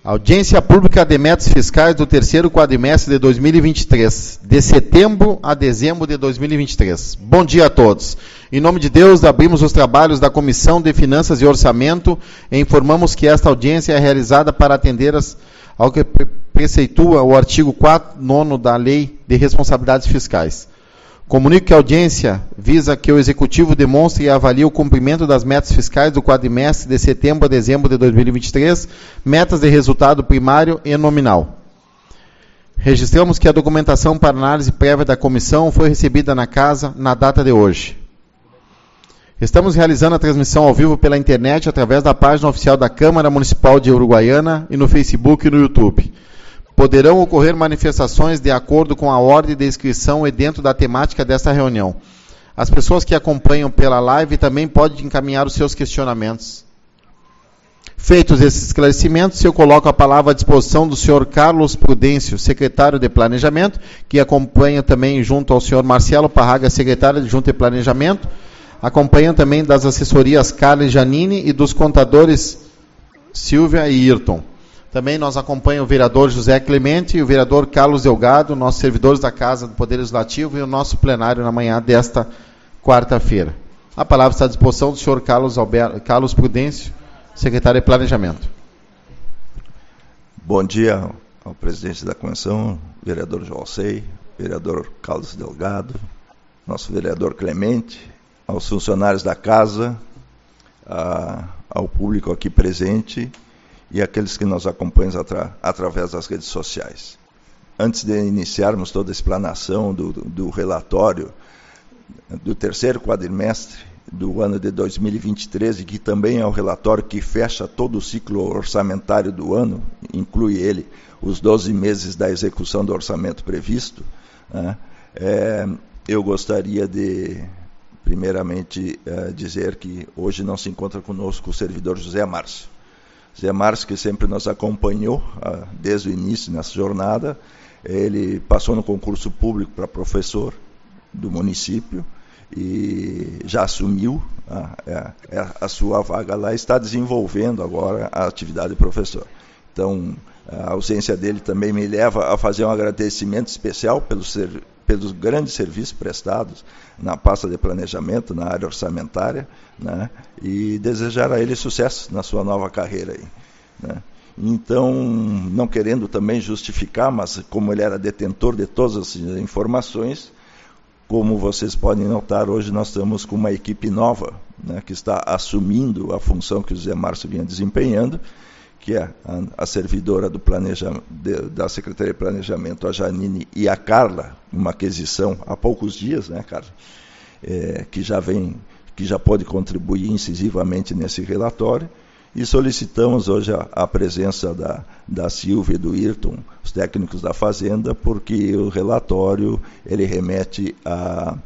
Audiência pública de metas fiscais do terceiro quadrimestre de 2023, de setembro a dezembro de 2023. Bom dia a todos. Em nome de Deus, abrimos os trabalhos da Comissão de Finanças e Orçamento e informamos que esta audiência é realizada para atender ao que preceitua o artigo 4º da Lei de Responsabilidades Fiscais. Comunico que a audiência visa que o Executivo demonstre e avalie o cumprimento das metas fiscais do quadrimestre de setembro a dezembro de 2023, metas de resultado primário e nominal. Registramos que a documentação para análise prévia da comissão foi recebida na casa na data de hoje. Estamos realizando a transmissão ao vivo pela internet através da página oficial da Câmara Municipal de Uruguaiana e no Facebook e no YouTube. Poderão ocorrer manifestações de acordo com a ordem de inscrição e dentro da temática desta reunião. As pessoas que acompanham pela live também podem encaminhar os seus questionamentos. Feitos esses esclarecimentos, eu coloco a palavra à disposição do senhor Carlos Prudêncio, secretário de Planejamento, que acompanha também junto ao senhor Marcelo Parraga, secretário de Junta de Planejamento, acompanham também das assessorias Carla e Janine e dos contadores Silvia e Ayrton. Também nós acompanhamos o vereador José Clemente e o vereador Carlos Delgado, nossos servidores da Casa do Poder Legislativo e o nosso plenário na manhã desta quarta-feira. A palavra está à disposição do senhor Carlos Prudêncio, secretário de Planejamento. Bom dia ao presidente da comissão, vereador João Sei, vereador Carlos Delgado, nosso vereador Clemente, aos funcionários da Casa, ao público aqui presente e aqueles que nos acompanham através das redes sociais. Antes de iniciarmos toda a explanação do relatório do terceiro quadrimestre do ano de 2023, e que também é o relatório que fecha todo o ciclo orçamentário do ano, inclui ele os 12 meses da execução do orçamento previsto, né? Eu gostaria de, primeiramente, dizer que hoje não se encontra conosco o servidor José Márcio. Zé Márcio, que sempre nos acompanhou desde o início nessa jornada, ele passou no concurso público para professor do município e já assumiu a sua vaga lá e está desenvolvendo agora a atividade de professor. Então, a ausência dele também me leva a fazer um agradecimento especial pelos grandes serviços prestados na pasta de planejamento, na área orçamentária, né, e desejar a ele sucesso na sua nova carreira aí, né. Então, não querendo também justificar, mas como ele era detentor de todas as informações, como vocês podem notar, hoje nós estamos com uma equipe nova, né, que está assumindo a função que o José Márcio vinha desempenhando, que é a servidora da Secretaria de Planejamento, a Janine, e a Carla, uma aquisição há poucos dias, né, Carla, que já pode contribuir incisivamente nesse relatório, e solicitamos hoje a presença da Silvia e do Ayrton, os técnicos da Fazenda, porque o relatório ele remete a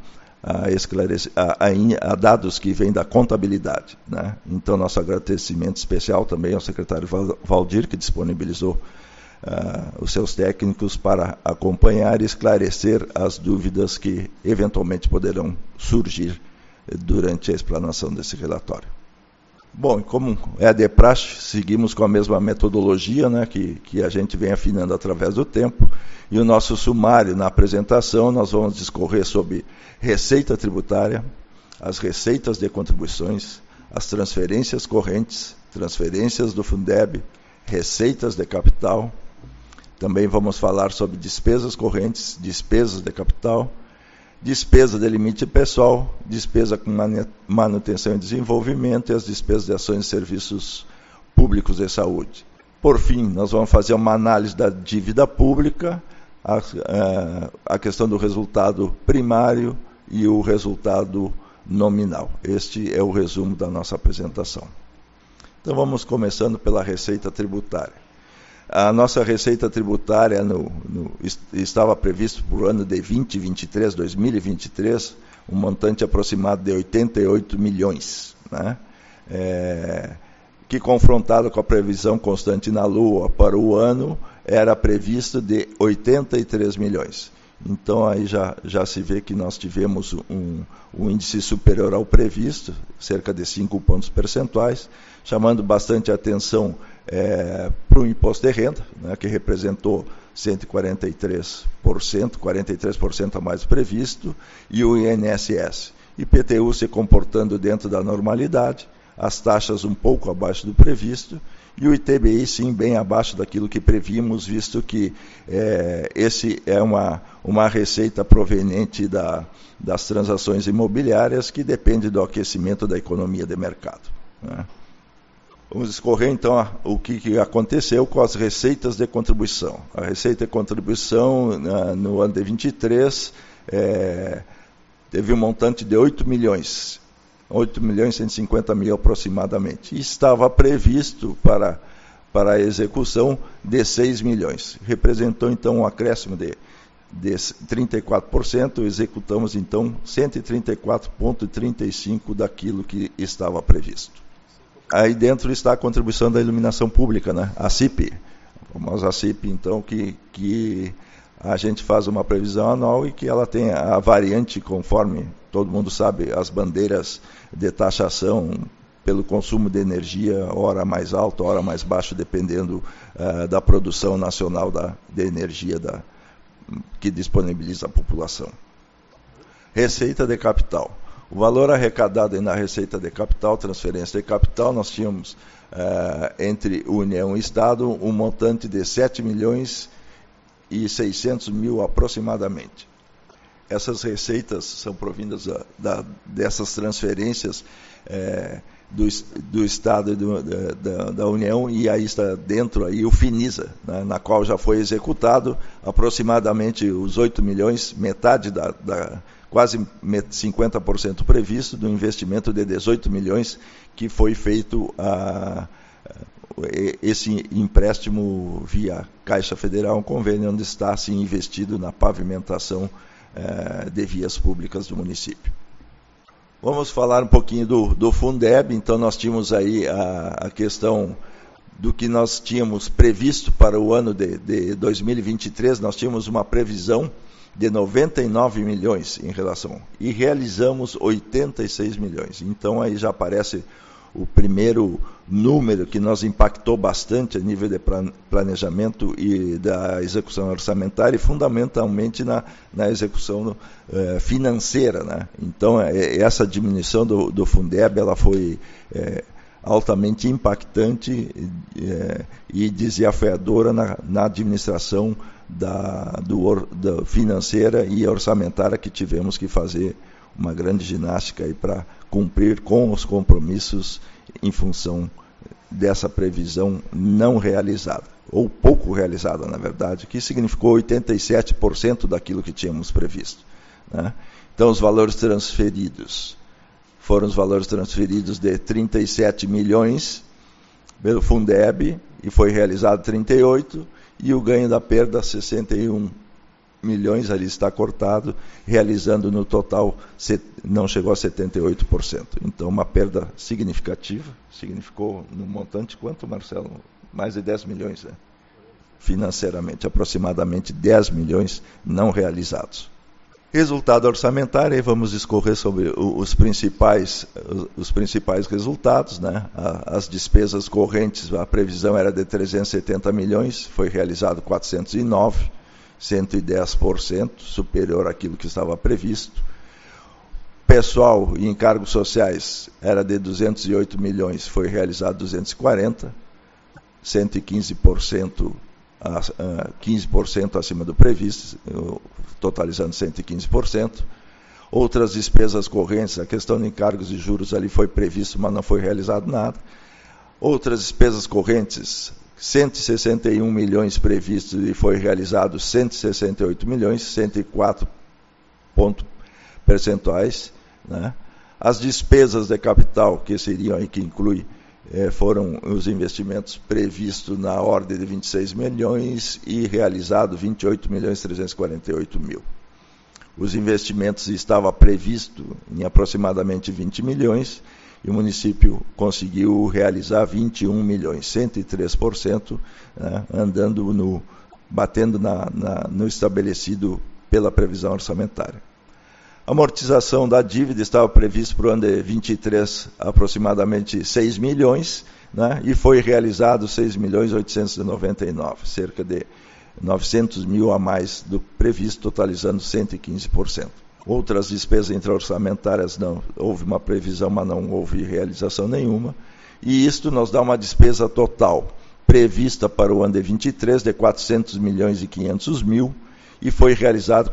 dados que vêm da contabilidade, né? Então, nosso agradecimento especial também ao secretário Valdir, que disponibilizou os seus técnicos para acompanhar e esclarecer as dúvidas que eventualmente poderão surgir durante a explanação desse relatório. Bom, como é de praxe, seguimos com a mesma metodologia, né, que a gente vem afinando através do tempo, e o nosso sumário na apresentação, nós vamos discorrer sobre receita tributária, as receitas de contribuições, as transferências correntes, transferências do Fundeb, receitas de capital. Também vamos falar sobre despesas correntes, despesas de capital, despesa de limite pessoal, despesa com manutenção e desenvolvimento e as despesas de ações e serviços públicos de saúde. Por fim, nós vamos fazer uma análise da dívida pública, a questão do resultado primário e o resultado nominal. Este é o resumo da nossa apresentação. Então, vamos começando pela receita tributária. A nossa receita tributária estava previsto para o ano de 2023, um montante aproximado de 88 milhões, né? Que confrontado com a previsão constante na Lua para o ano, era previsto de 83 milhões. Então, aí já se vê que nós tivemos um índice superior ao previsto, cerca de 5 pontos percentuais, chamando bastante atenção para o imposto de renda, né, que representou 143%, 43% a mais do previsto, e o INSS. IPTU se comportando dentro da normalidade, as taxas um pouco abaixo do previsto, e o ITBI, sim, bem abaixo daquilo que prevíamos, visto que esse é uma receita proveniente das transações imobiliárias que depende do aquecimento da economia de mercado, né? Vamos escorrer, então, o que aconteceu com as receitas de contribuição. A receita de contribuição, no ano de 23, teve um montante de 8 milhões 150 mil aproximadamente. E estava previsto para a execução de 6 milhões. Representou, então, um acréscimo de 34%. Executamos, então, 134,35% daquilo que estava previsto. Aí dentro está a contribuição da iluminação pública, né? A CIP, a famosa CIP, então, que a gente faz uma previsão anual e que ela tem a variante conforme, todo mundo sabe, as bandeiras de taxação pelo consumo de energia, hora mais alto, hora mais baixo, dependendo da produção nacional de energia que disponibiliza a população. Receita de capital. O valor arrecadado na receita de capital, transferência de capital, nós tínhamos, entre União e Estado, um montante de 7 milhões e 600 mil aproximadamente. Essas receitas são provindas dessas transferências do Estado e da União, e aí está dentro aí o Finisa, né, na qual já foi executado aproximadamente os 8 milhões, metade quase 50% previsto do investimento de 18 milhões que foi feito esse empréstimo via Caixa Federal, um convênio onde está assim, investido na pavimentação de vias públicas do município. Vamos falar um pouquinho do Fundeb. Então nós tínhamos aí a questão do que nós tínhamos previsto para o ano de 2023, nós tínhamos uma previsão de 99 milhões em relação, e realizamos 86 milhões. Então aí já aparece o primeiro número que nos impactou bastante a nível de planejamento e da execução orçamentária, e fundamentalmente na execução financeira, né? Então essa diminuição do Fundeb, ela foi altamente impactante e desafiadora na administração da financeira e orçamentária, que tivemos que fazer uma grande ginástica para cumprir com os compromissos em função dessa previsão não realizada, ou pouco realizada, na verdade, que significou 87% daquilo que tínhamos previsto, né? Então, os valores transferidos foram os valores transferidos de 37 milhões pelo Fundeb, e foi realizado 38, e o ganho da perda 61 milhões, ali está cortado, realizando no total, não chegou a 78%. Então, uma perda significativa, significou no montante quanto, Marcelo? Mais de 10 milhões, né? Financeiramente, aproximadamente 10 milhões não realizados. Resultado orçamentário, aí vamos discorrer sobre os principais resultados, né? As despesas correntes, a previsão era de 370 milhões, foi realizado 409, 110% superior àquilo que estava previsto. Pessoal e encargos sociais era de 208 milhões, foi realizado 240, 115%, 15% acima do previsto, totalizando 115%. Outras despesas correntes, a questão de encargos de juros ali foi previsto, mas não foi realizado nada. Outras despesas correntes, 161 milhões previstos e foi realizado 168 milhões, 104 pontos percentuais, né? As despesas de capital, que seriam aí, que inclui, foram os investimentos previstos na ordem de 26 milhões e realizado 28 milhões 348 mil. Os investimentos estavam previstos em aproximadamente 20 milhões, e o município conseguiu realizar 21 milhões, 103%, né, batendo no estabelecido pela previsão orçamentária. A amortização da dívida estava prevista para o ano de 23, aproximadamente 6 milhões, né? E foi realizado 6.899.000, cerca de 900 mil a mais do previsto, totalizando 115%. Outras despesas intra-orçamentárias não, houve uma previsão, mas não houve realização nenhuma. E isto nos dá uma despesa total prevista para o ano de 23 de 400.500.000 e foi realizado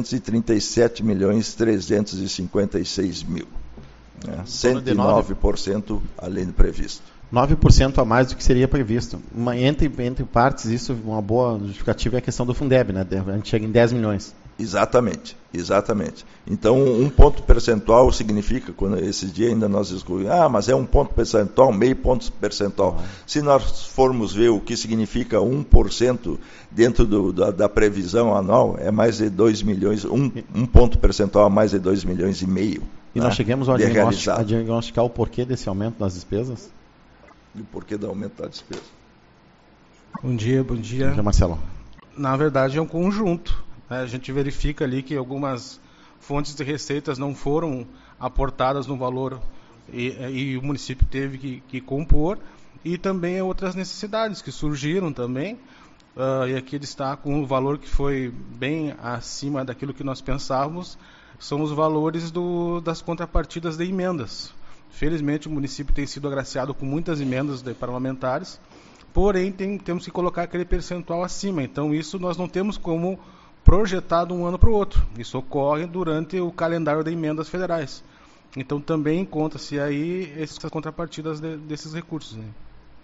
437.356.000, né? 109% além do previsto. 9% a mais do que seria previsto. Entre partes, isso, uma boa justificativa é a questão do Fundeb, né? A gente chega em 10 milhões. Exatamente. Então, um ponto percentual significa, quando esses dias ainda nós discutimos, mas é um ponto percentual, meio ponto percentual. Se nós formos ver o que significa 1% dentro da previsão anual, é mais de 2 milhões, um ponto percentual a mais de 2,5 milhões. E nós chegamos a diagnosticar o porquê desse aumento das despesas? E o porquê do aumento da despesa? Bom dia. Bom dia, Marcelo. Na verdade, é um conjunto. A gente verifica ali que algumas fontes de receitas não foram aportadas no valor e o município teve que compor, e também outras necessidades que surgiram também, e aqui destaco um valor que foi bem acima daquilo que nós pensávamos, são os valores das contrapartidas de emendas. Felizmente o município tem sido agraciado com muitas emendas de parlamentares, porém temos que colocar aquele percentual acima, então isso nós não temos como projetar de um ano para o outro. Isso ocorre durante o calendário de emendas federais. Então também encontra-se aí essas contrapartidas desses recursos, né?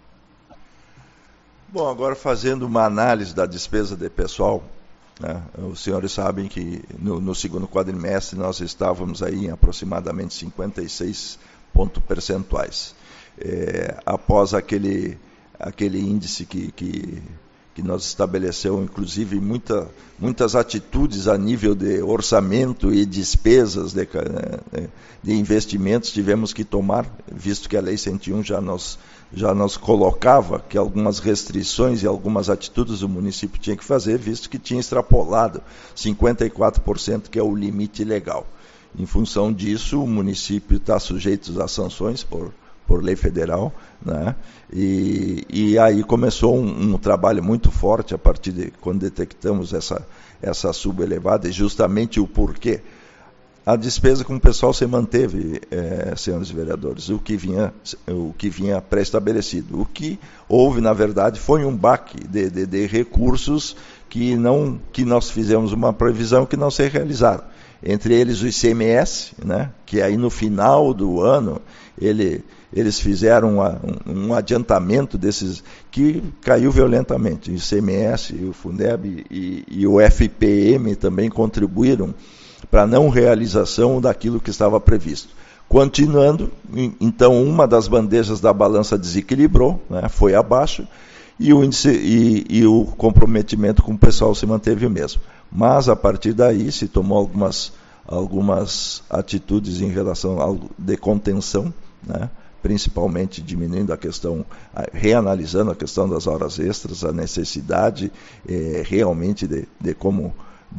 Bom, agora fazendo uma análise da despesa de pessoal, né, os senhores sabem que no segundo quadrimestre nós estávamos aí em aproximadamente 56 pontos percentuais. Após aquele índice que nós estabeleceu, inclusive, muitas atitudes a nível de orçamento e despesas de investimentos tivemos que tomar, visto que a Lei 101 já nos colocava que algumas restrições e algumas atitudes o município tinha que fazer, visto que tinha extrapolado 54%, que é o limite legal. Em função disso, o município está sujeito às sanções por lei federal, né? E aí começou um trabalho muito forte a partir de quando detectamos essa subalevada, e justamente o porquê. A despesa com o pessoal se manteve, senhores vereadores, o que vinha pré-estabelecido. O que houve, na verdade, foi um baque de recursos que nós fizemos uma previsão que não se realizaram. Entre eles o ICMS, né, que aí no final do ano eles fizeram um adiantamento desses que caiu violentamente. O ICMS, o Fundeb e o FPM também contribuíram para a não realização daquilo que estava previsto. Continuando, então uma das bandejas da balança desequilibrou, né, foi abaixo, e o índice e o comprometimento com o pessoal se manteve o mesmo. Mas a partir daí se tomou algumas atitudes em relação de contenção, né, principalmente diminuindo a questão, reanalisando a questão das horas extras, a necessidade realmente de como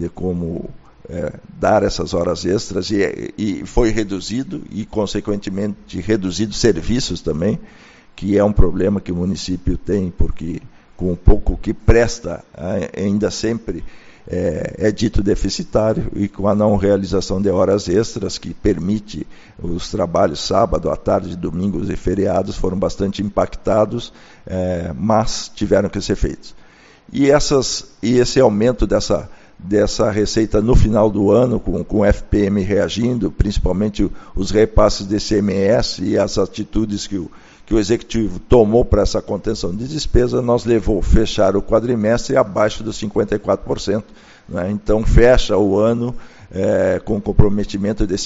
dar essas horas extras, e foi reduzido, e consequentemente reduzido serviços também, que é um problema que o município tem, porque com o pouco que presta, ainda sempre é dito deficitário, e com a não realização de horas extras, que permite os trabalhos sábado, à tarde, domingos e feriados, foram bastante impactados, mas tiveram que ser feitos. E esse aumento dessa receita no final do ano, com o FPM reagindo, principalmente os repasses de ICMS e as atitudes que o Executivo tomou para essa contenção de despesa, nos levou a fechar o quadrimestre abaixo dos 54%. Né? Então, fecha o ano com comprometimento de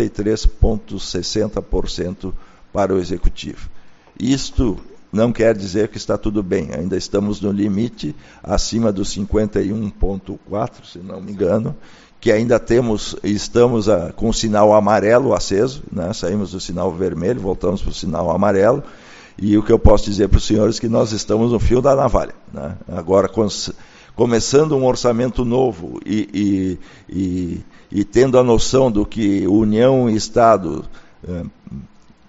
53,60% para o Executivo. Isto não quer dizer que está tudo bem, ainda estamos no limite, acima dos 51,4%, se não me engano, que ainda estamos com o sinal amarelo aceso, né? Saímos do sinal vermelho, voltamos para o sinal amarelo, e o que eu posso dizer para os senhores é que nós estamos no fio da navalha, né? Agora, começando um orçamento novo e tendo a noção do que União e Estado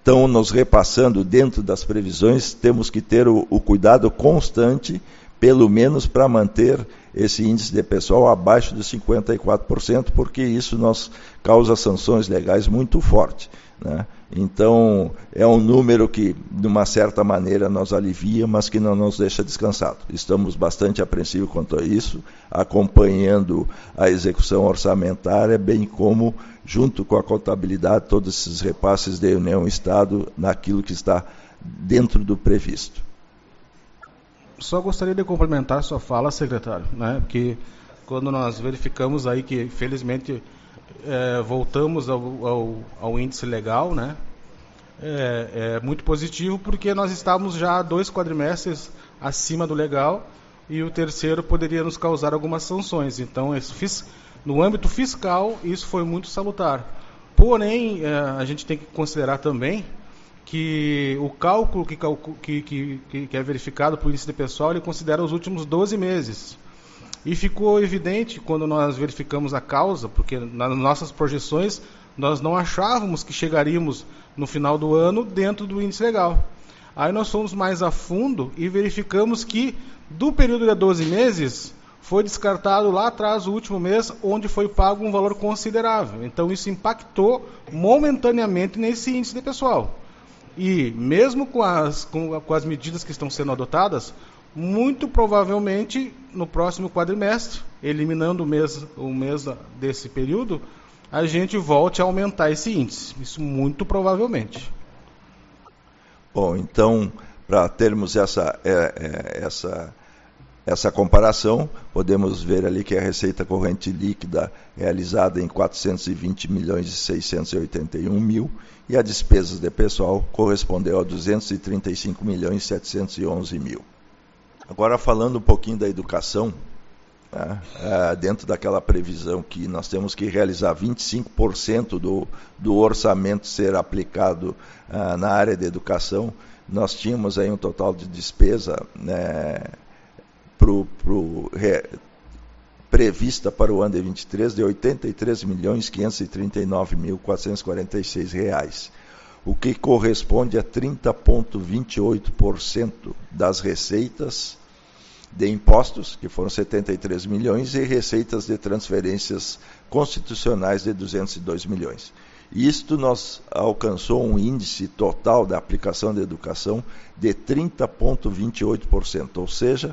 estão nos repassando dentro das previsões, temos que ter o cuidado constante, pelo menos para manter esse índice de pessoal abaixo de 54%, porque isso nos causa sanções legais muito fortes, né? Então, é um número que, de uma certa maneira, nos alivia, mas que não nos deixa descansados. Estamos bastante apreensivos quanto a isso, acompanhando a execução orçamentária, bem como, junto com a contabilidade, todos esses repasses de União e Estado naquilo que está dentro do previsto. Só gostaria de complementar sua fala, secretário, né? Porque quando nós verificamos aí que, infelizmente, voltamos ao índice legal, né? É muito positivo, porque nós estávamos já 2 quadrimestres acima do legal e o terceiro poderia nos causar algumas sanções. Então, no âmbito fiscal, isso foi muito salutar. Porém, a gente tem que considerar também que o cálculo que é verificado por índice de pessoal, ele considera os últimos 12 meses. E ficou evidente, quando nós verificamos a causa, porque nas nossas projeções, nós não achávamos que chegaríamos no final do ano dentro do índice legal. Aí nós fomos mais a fundo e verificamos que, do período de 12 meses, foi descartado lá atrás, o último mês, onde foi pago um valor considerável. Então, isso impactou momentaneamente nesse índice de pessoal. E, mesmo com as medidas que estão sendo adotadas, muito provavelmente, no próximo quadrimestre, eliminando o mês desse período, a gente volte a aumentar esse índice. Isso muito provavelmente. Bom, então, para termos essa comparação, podemos ver ali que a receita corrente líquida realizada em 420 milhões e 681 mil e a despesas de pessoal correspondeu a 235 milhões e 711 mil. Agora, falando um pouquinho da educação, né, dentro daquela previsão que nós temos que realizar 25% do orçamento ser aplicado na área de educação, nós tínhamos aí um total de despesa, né, prevista para o ano de 23 de R$ 83.539.446, o que corresponde a 30,28% das receitas de impostos, que foram 73 milhões, e receitas de transferências constitucionais de 202 milhões. Isto nos alcançou um índice total da aplicação da educação de 30,28%, ou seja,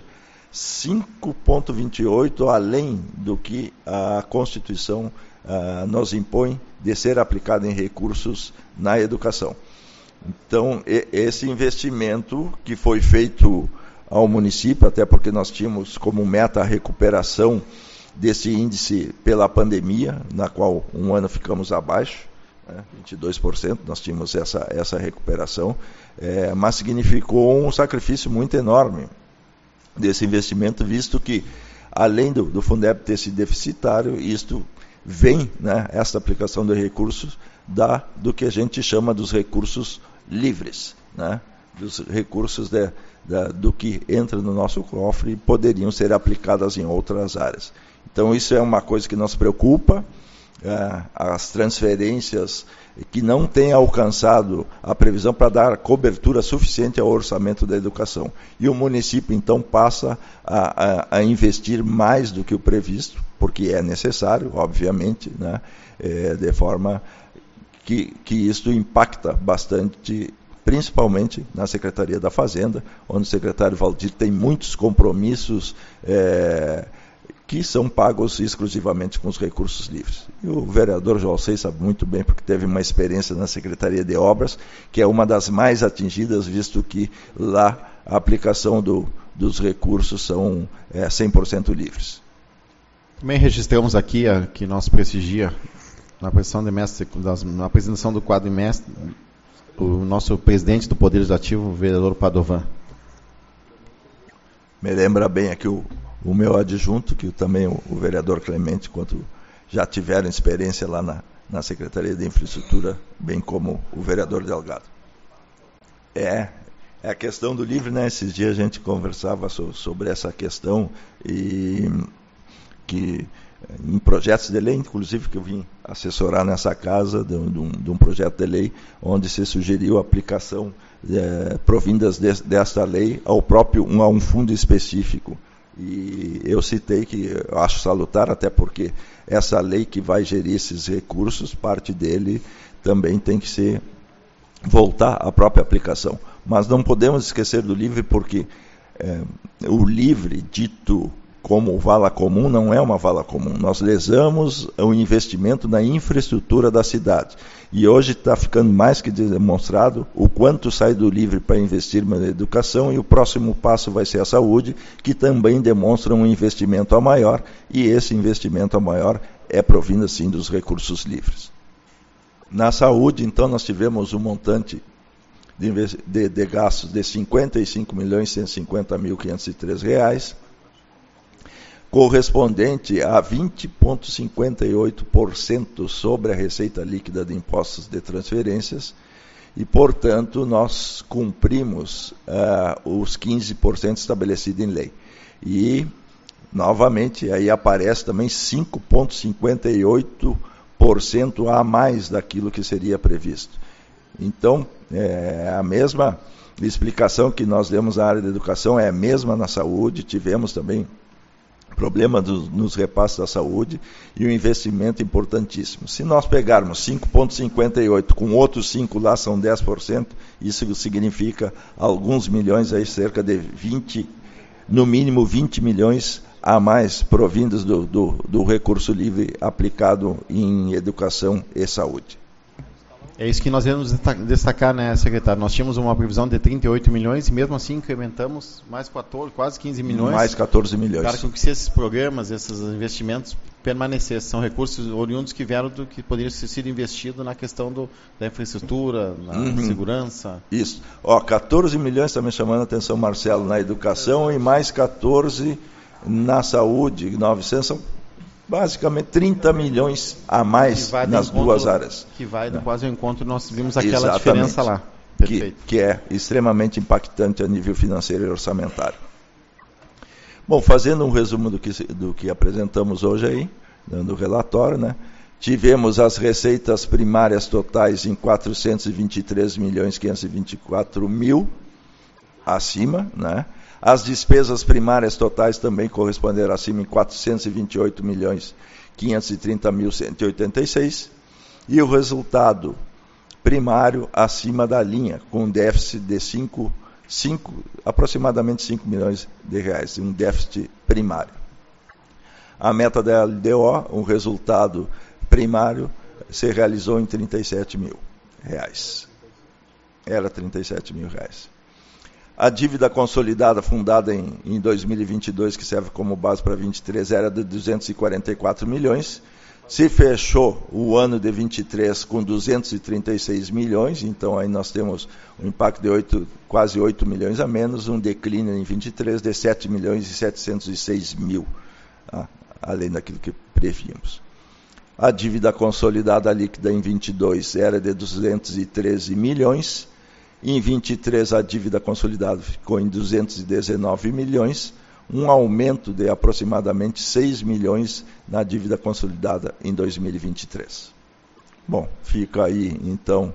5,28% além do que a Constituição nos impõe de ser aplicado em recursos na educação. Então, esse investimento que foi feito ao município, até porque nós tínhamos como meta a recuperação desse índice pela pandemia, na qual um ano ficamos abaixo, 22%, nós tínhamos essa recuperação, mas significou um sacrifício muito enorme desse investimento, visto que, além do Fundeb ter sido deficitário, isto vem, né, essa aplicação de recursos do que a gente chama dos recursos livres, né, dos recursos do que entra no nosso cofre e poderiam ser aplicadas em outras áreas. Então, isso é uma coisa que nos preocupa, as transferências que não têm alcançado a previsão para dar cobertura suficiente ao orçamento da educação. E o município, então, passa a investir mais do que o previsto, porque é necessário, obviamente, né, de forma que isto impacta bastante, principalmente na Secretaria da Fazenda, onde o secretário Valdir tem muitos compromissos que são pagos exclusivamente com os recursos livres. E o vereador Joalcei sabe muito bem, porque teve uma experiência na Secretaria de Obras, que é uma das mais atingidas, visto que lá a aplicação dos recursos são 100% livres. Também registramos aqui que nós prestigia na apresentação do quadrimestre o nosso presidente do Poder Legislativo, o vereador Padovan. Me lembra bem aqui o meu adjunto, que também o vereador Clemente, quanto já tiveram experiência lá na Secretaria de Infraestrutura, bem como o vereador Delgado. É a questão do livre, né? Esses dias a gente conversava sobre essa questão e em projetos de lei, inclusive, que eu vim assessorar nessa casa de um projeto de lei, onde se sugeriu a aplicação provindas desta lei a um fundo específico. E eu citei que eu acho salutar, até porque essa lei que vai gerir esses recursos, parte dele também tem que voltar à própria aplicação. Mas não podemos esquecer do LIVRE, porque o LIVRE, dito como vala comum, não é uma vala comum. Nós lesamos o investimento na infraestrutura da cidade. E hoje está ficando mais que demonstrado o quanto sai do LIVRE para investir na educação, e o próximo passo vai ser a saúde, que também demonstra um investimento a maior, e esse investimento a maior é provindo, sim, dos recursos livres. Na saúde, então, nós tivemos um montante de gastos de R$ 55.150.503, correspondente a 20,58% sobre a receita líquida de impostos de transferências, e, portanto, nós cumprimos os 15% estabelecidos em lei. E, novamente, aí aparece também 5,58% a mais daquilo que seria previsto. Então, a mesma explicação que nós demos na área da educação é a mesma na saúde. Tivemos também problema nos repasses da saúde e um investimento importantíssimo. Se nós pegarmos 5,58 com outros 5 lá, são 10%, isso significa alguns milhões, aí cerca de 20, no mínimo 20 milhões a mais provindos do recurso livre aplicado em educação e saúde. É isso que nós devemos destacar, né, secretário? Nós tínhamos uma previsão de 38 milhões e mesmo assim incrementamos mais 14, quase 15 milhões. Mais 14 milhões. Para que esses programas, esses investimentos permanecessem. São recursos oriundos que vieram do que poderia ter sido investido na questão da infraestrutura, na segurança. Isso. 14 milhões, está me chamando a atenção, Marcelo, na educação, e mais 14 na saúde, 900, são basicamente 30 milhões a mais nas duas áreas. Que vai quase ao encontro, nós vimos aquela diferença lá. Perfeito. Que é extremamente impactante a nível financeiro e orçamentário. Bom, fazendo um resumo do que apresentamos hoje aí, dando o relatório, né? Tivemos as receitas primárias totais em 423.524.000 acima, né? As despesas primárias totais também corresponderam acima em 428.530.186, e o resultado primário acima da linha, com um déficit de aproximadamente 5 milhões de reais, um déficit primário. A meta da LDO, um resultado primário, se realizou em 37 mil reais. Era 37 mil reais. A dívida consolidada fundada em 2022, que serve como base para 2023, era de 244 milhões. Se fechou o ano de 23 com 236 milhões, então aí nós temos um impacto de quase 8 milhões a menos, um declínio em 23 de 7 milhões e 706 mil, além daquilo que prevíamos. A dívida consolidada líquida em 22 era de 213 milhões, em 23 a dívida consolidada ficou em 219 milhões, um aumento de aproximadamente 6 milhões na dívida consolidada em 2023. Bom, fica aí então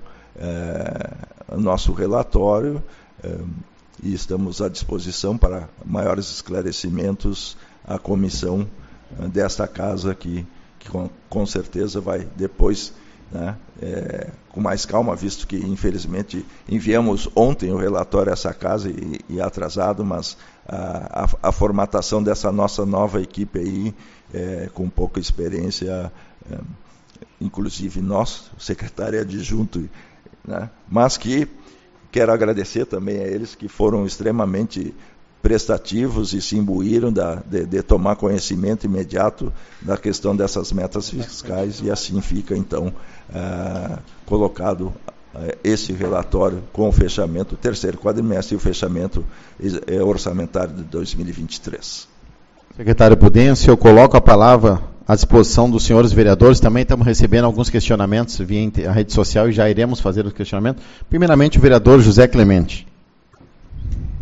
o nosso relatório e estamos à disposição para maiores esclarecimentos à comissão desta casa que com certeza vai depois, né, com mais calma, visto que infelizmente enviamos ontem o relatório a essa casa e atrasado, mas a formatação dessa nossa nova equipe aí, com pouca experiência, inclusive nós, o secretário adjunto, né, mas que quero agradecer também a eles que foram extremamente prestativos e se imbuíram de tomar conhecimento imediato da questão dessas metas fiscais, e assim fica então colocado esse relatório com o fechamento, o terceiro quadrimestre e o fechamento orçamentário de 2023. Secretário Pudêncio, eu coloco a palavra à disposição dos senhores vereadores. Também estamos recebendo alguns questionamentos via a rede social e já iremos fazer os questionamentos. Primeiramente, o vereador José Clemente.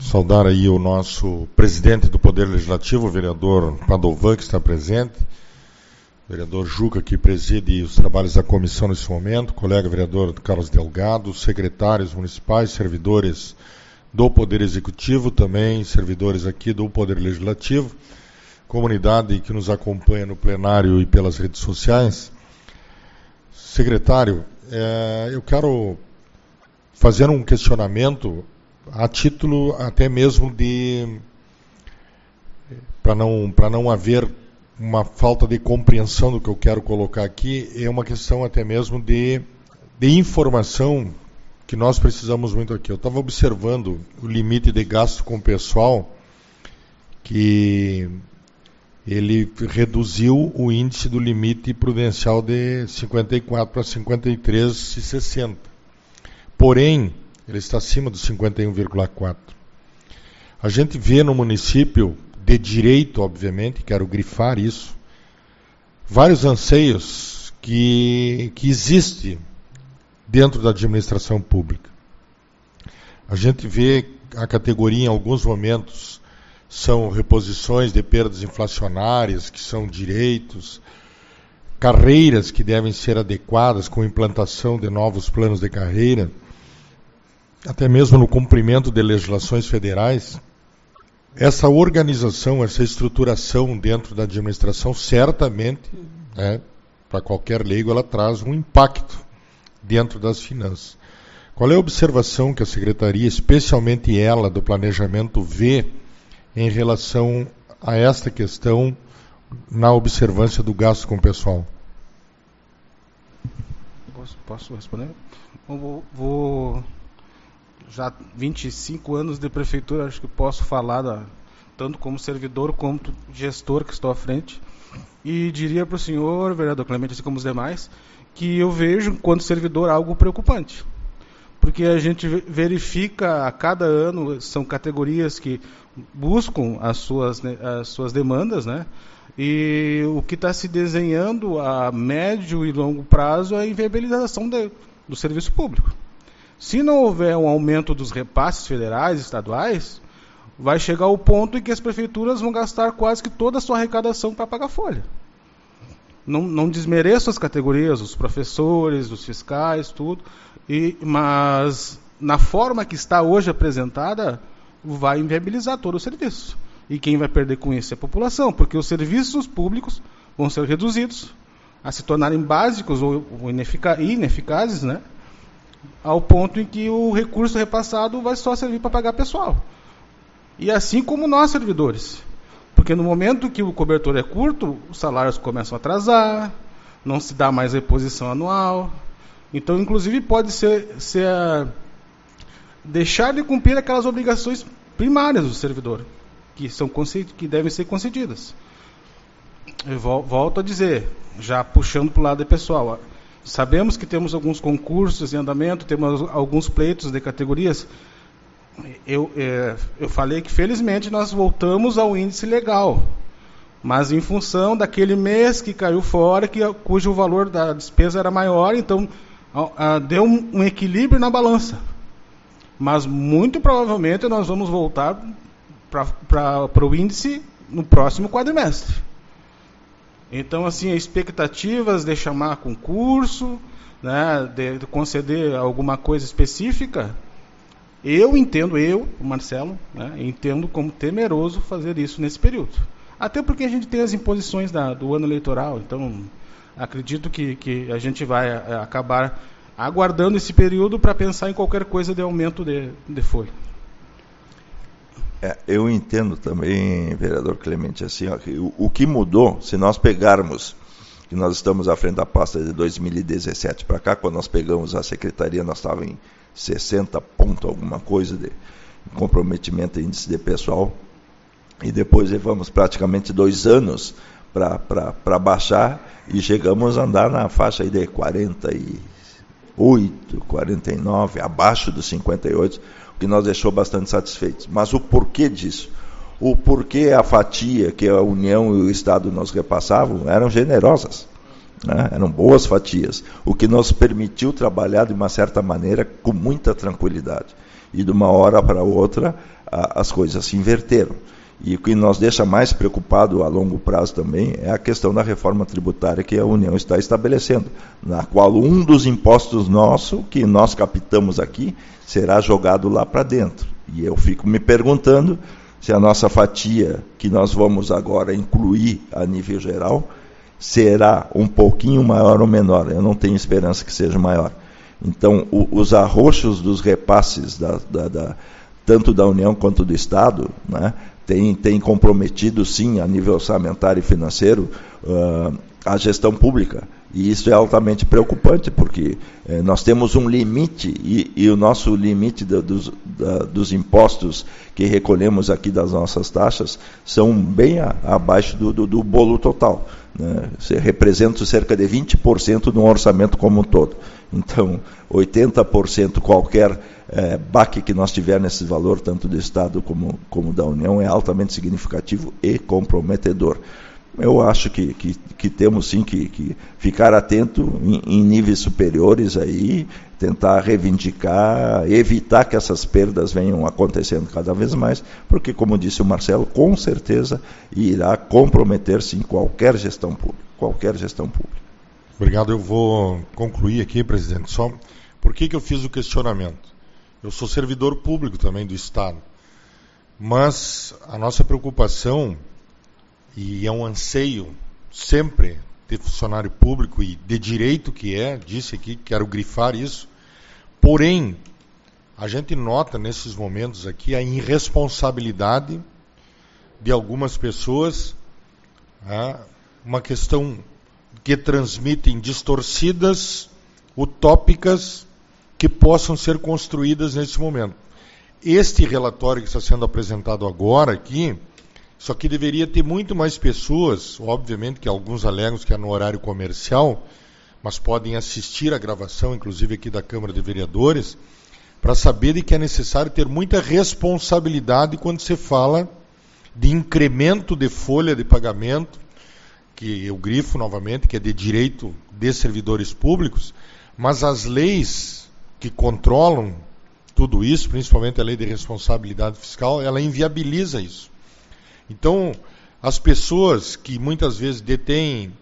saudar aí o nosso presidente do Poder Legislativo, o vereador Padovan, que está presente, o vereador Juca, que preside os trabalhos da comissão nesse momento, o colega vereador Carlos Delgado, os secretários municipais, servidores do Poder Executivo, também servidores aqui do Poder Legislativo, comunidade que nos acompanha no plenário e pelas redes sociais. Secretário, eu quero fazer um questionamento a título até mesmo de, para não haver uma falta de compreensão do que eu quero colocar aqui, é uma questão até mesmo de informação que nós precisamos muito aqui. Eu estava observando o limite de gasto com o pessoal, que ele reduziu o índice do limite prudencial de 54 para 53,60. Porém, ele está acima dos 51,4. A gente vê no município, de direito, obviamente, quero grifar isso, vários anseios que existem dentro da administração pública. A gente vê a categoria, em alguns momentos, são reposições de perdas inflacionárias, que são direitos, carreiras que devem ser adequadas com implantação de novos planos de carreira, até mesmo no cumprimento de legislações federais. Essa organização, essa estruturação dentro da administração, certamente, para qualquer leigo, ela traz um impacto dentro das finanças. Qual é a observação que a Secretaria, especialmente ela, do Planejamento, vê em relação a esta questão na observância do gasto com o pessoal? Posso responder? Vou já 25 anos de prefeitura, acho que posso falar tanto como servidor quanto gestor que estou à frente, e diria para o senhor, vereador Clemente, assim como os demais, que eu vejo, enquanto servidor, algo preocupante. Porque a gente verifica a cada ano, são categorias que buscam as suas demandas, né? E o que está se desenhando a médio e longo prazo é a inviabilização do serviço público. Se não houver um aumento dos repasses federais e estaduais, vai chegar ao ponto em que as prefeituras vão gastar quase que toda a sua arrecadação para pagar folha. Não desmereço as categorias, os professores, os fiscais, tudo, mas na forma que está hoje apresentada, vai inviabilizar todo o serviço. E quem vai perder com isso é a população, porque os serviços públicos vão ser reduzidos a se tornarem básicos ou ineficazes, né? Ao ponto em que o recurso repassado vai só servir para pagar pessoal. E assim como nós, servidores. Porque no momento que o cobertor é curto, os salários começam a atrasar, não se dá mais reposição anual. Então, inclusive, pode ser deixar de cumprir aquelas obrigações primárias do servidor, que devem ser concedidas. Eu volto a dizer, já puxando para o lado pessoal, sabemos que temos alguns concursos em andamento, temos alguns pleitos de categorias. Eu falei que, felizmente, nós voltamos ao índice legal, mas em função daquele mês que caiu fora, cujo valor da despesa era maior, então deu um equilíbrio na balança. Mas, muito provavelmente, nós vamos voltar para o índice no próximo quadrimestre. Então, assim, expectativas de chamar concurso, né, de conceder alguma coisa específica, o Marcelo, né, entendo como temeroso fazer isso nesse período. Até porque a gente tem as imposições do ano eleitoral, então acredito que a gente vai acabar aguardando esse período para pensar em qualquer coisa de aumento de folha. Eu entendo também, vereador Clemente, assim, ó, que o que mudou, se nós pegarmos, que nós estamos à frente da pasta de 2017 para cá, quando nós pegamos a secretaria, nós estávamos em 60 pontos, alguma coisa de comprometimento e índice de pessoal, e depois levamos praticamente 2 anos para baixar, e chegamos a andar na faixa aí de 48, 49, abaixo dos 58, o que nos deixou bastante satisfeitos. Mas o porquê disso? O porquê a fatia que a União e o Estado nos repassavam eram generosas, né? Eram boas fatias, o que nos permitiu trabalhar de uma certa maneira com muita tranquilidade. E de uma hora para outra, as coisas se inverteram. E o que nos deixa mais preocupado a longo prazo também é a questão da reforma tributária que a União está estabelecendo, na qual um dos impostos nosso, que nós captamos aqui, será jogado lá para dentro. E eu fico me perguntando se a nossa fatia, que nós vamos agora incluir a nível geral, será um pouquinho maior ou menor. Eu não tenho esperança que seja maior. Então, os arroxos dos repasses, tanto da União quanto do Estado, né, tem comprometido, sim, a nível orçamentário e financeiro, a gestão pública. E isso é altamente preocupante, porque nós temos um limite, e o nosso limite dos impostos que recolhemos aqui das nossas taxas são bem abaixo do bolo total. Né? Representa cerca de 20% do orçamento como um todo. Então, 80% qualquer baque que nós tiver nesse valor, tanto do Estado como da União, é altamente significativo e comprometedor. Eu acho que temos sim que ficar atento em níveis superiores aí, tentar reivindicar, evitar que essas perdas venham acontecendo cada vez mais, porque, como disse o Marcelo, com certeza irá comprometer sim qualquer gestão pública. Obrigado. Eu vou concluir aqui, presidente. Só por que eu fiz o questionamento? Eu sou servidor público também do Estado, mas a nossa preocupação, e é um anseio sempre ter funcionário público e de direito que disse aqui, quero grifar isso, porém, a gente nota nesses momentos aqui a irresponsabilidade de algumas pessoas, uma questão que transmitem distorcidas, utópicas, que possam ser construídas nesse momento. Este relatório que está sendo apresentado agora aqui, isso aqui deveria ter muito mais pessoas, obviamente que alguns alegam que é no horário comercial, mas podem assistir a gravação, inclusive aqui da Câmara de Vereadores, para saber de que é necessário ter muita responsabilidade quando se fala de incremento de folha de pagamento, que eu grifo novamente, que é de direito de servidores públicos, mas as leis que controlam tudo isso, principalmente a lei de responsabilidade fiscal, ela inviabiliza isso. Então, as pessoas que muitas vezes detêm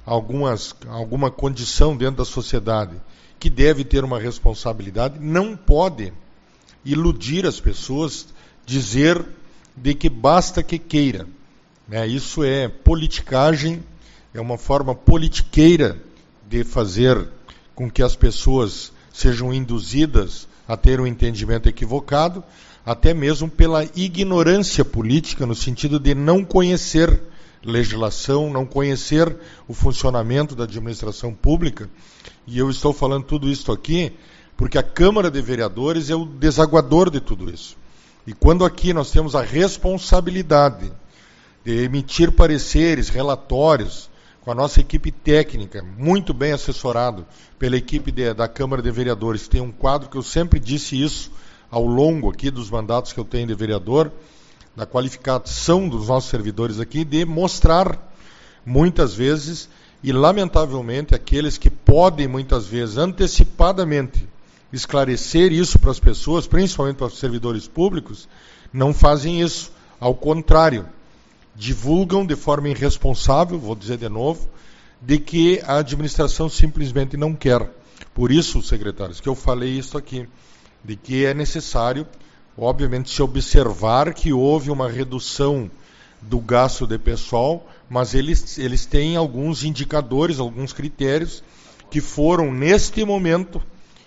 alguma condição dentro da sociedade que deve ter uma responsabilidade, não pode iludir as pessoas, dizer de que basta que queira. Isso é politicagem, é uma forma politiqueira de fazer com que as pessoas sejam induzidas a ter um entendimento equivocado, até mesmo pela ignorância política, no sentido de não conhecer legislação, não conhecer o funcionamento da administração pública. E eu estou falando tudo isso aqui porque a Câmara de Vereadores é o desaguador de tudo isso. E quando aqui nós temos a responsabilidade de emitir pareceres, relatórios, com a nossa equipe técnica, muito bem assessorado pela equipe da Câmara de Vereadores, tem um quadro que eu sempre disse isso, ao longo aqui dos mandatos que eu tenho de vereador, da qualificação dos nossos servidores aqui, de mostrar muitas vezes, e lamentavelmente aqueles que podem muitas vezes antecipadamente esclarecer isso para as pessoas, principalmente para os servidores públicos, não fazem isso. Ao contrário, divulgam de forma irresponsável, vou dizer de novo, de que a administração simplesmente não quer. Por isso, secretários, que eu falei isso aqui, de que é necessário, obviamente, se observar que houve uma redução do gasto de pessoal, mas eles têm alguns indicadores, alguns critérios que foram, neste momento,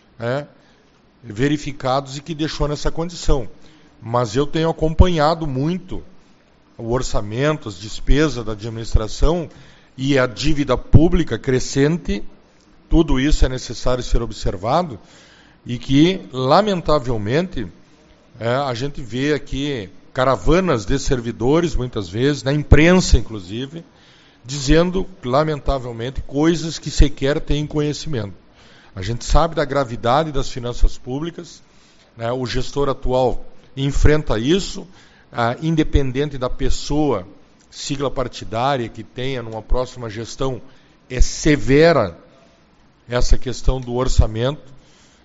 verificados e que deixou nessa condição. Mas eu tenho acompanhado muito o orçamento, as despesas da administração e a dívida pública crescente, tudo isso é necessário ser observado, e que, lamentavelmente, a gente vê aqui caravanas de servidores, muitas vezes, na imprensa, inclusive, dizendo, lamentavelmente, coisas que sequer têm conhecimento. A gente sabe da gravidade das finanças públicas, o gestor atual enfrenta isso, independente da pessoa, sigla partidária que tenha numa próxima gestão, é severa essa questão do orçamento.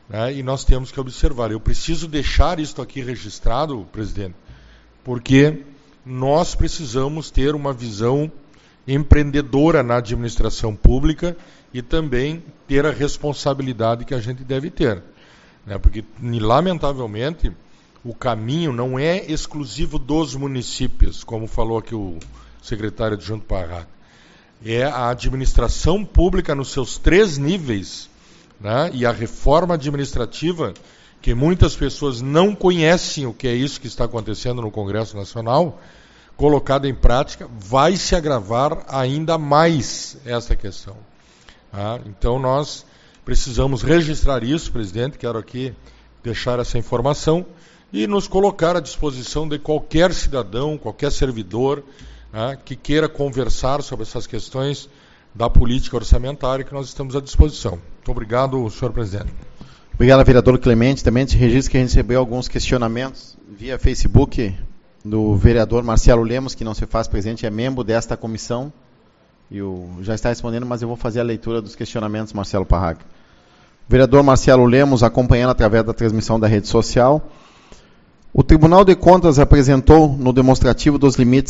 né, e nós temos que observar. Eu preciso deixar isto aqui registrado, presidente, porque nós precisamos ter uma visão empreendedora na administração pública e também ter a responsabilidade que a gente deve ter, né, porque, lamentavelmente, o caminho não é exclusivo dos municípios, como falou aqui o secretário adjunto Parraga. É a administração pública nos seus 3 níveis, né, e a reforma administrativa, que muitas pessoas não conhecem o que é isso que está acontecendo no Congresso Nacional, colocada em prática, vai se agravar ainda mais essa questão. Tá? Então nós precisamos registrar isso, presidente, quero aqui deixar essa informação e nos colocar à disposição de qualquer cidadão, qualquer servidor, né, que queira conversar sobre essas questões da política orçamentária, que nós estamos à disposição. Muito obrigado, senhor presidente. Obrigado, vereador Clemente. Também te registro que a gente recebeu alguns questionamentos via Facebook do vereador Marcelo Lemos, que não se faz presente, é membro desta comissão, e já está respondendo, mas eu vou fazer a leitura dos questionamentos, Marcelo Parraga. Vereador Marcelo Lemos, acompanhando através da transmissão da rede social. O Tribunal de Contas apresentou no demonstrativo dos limites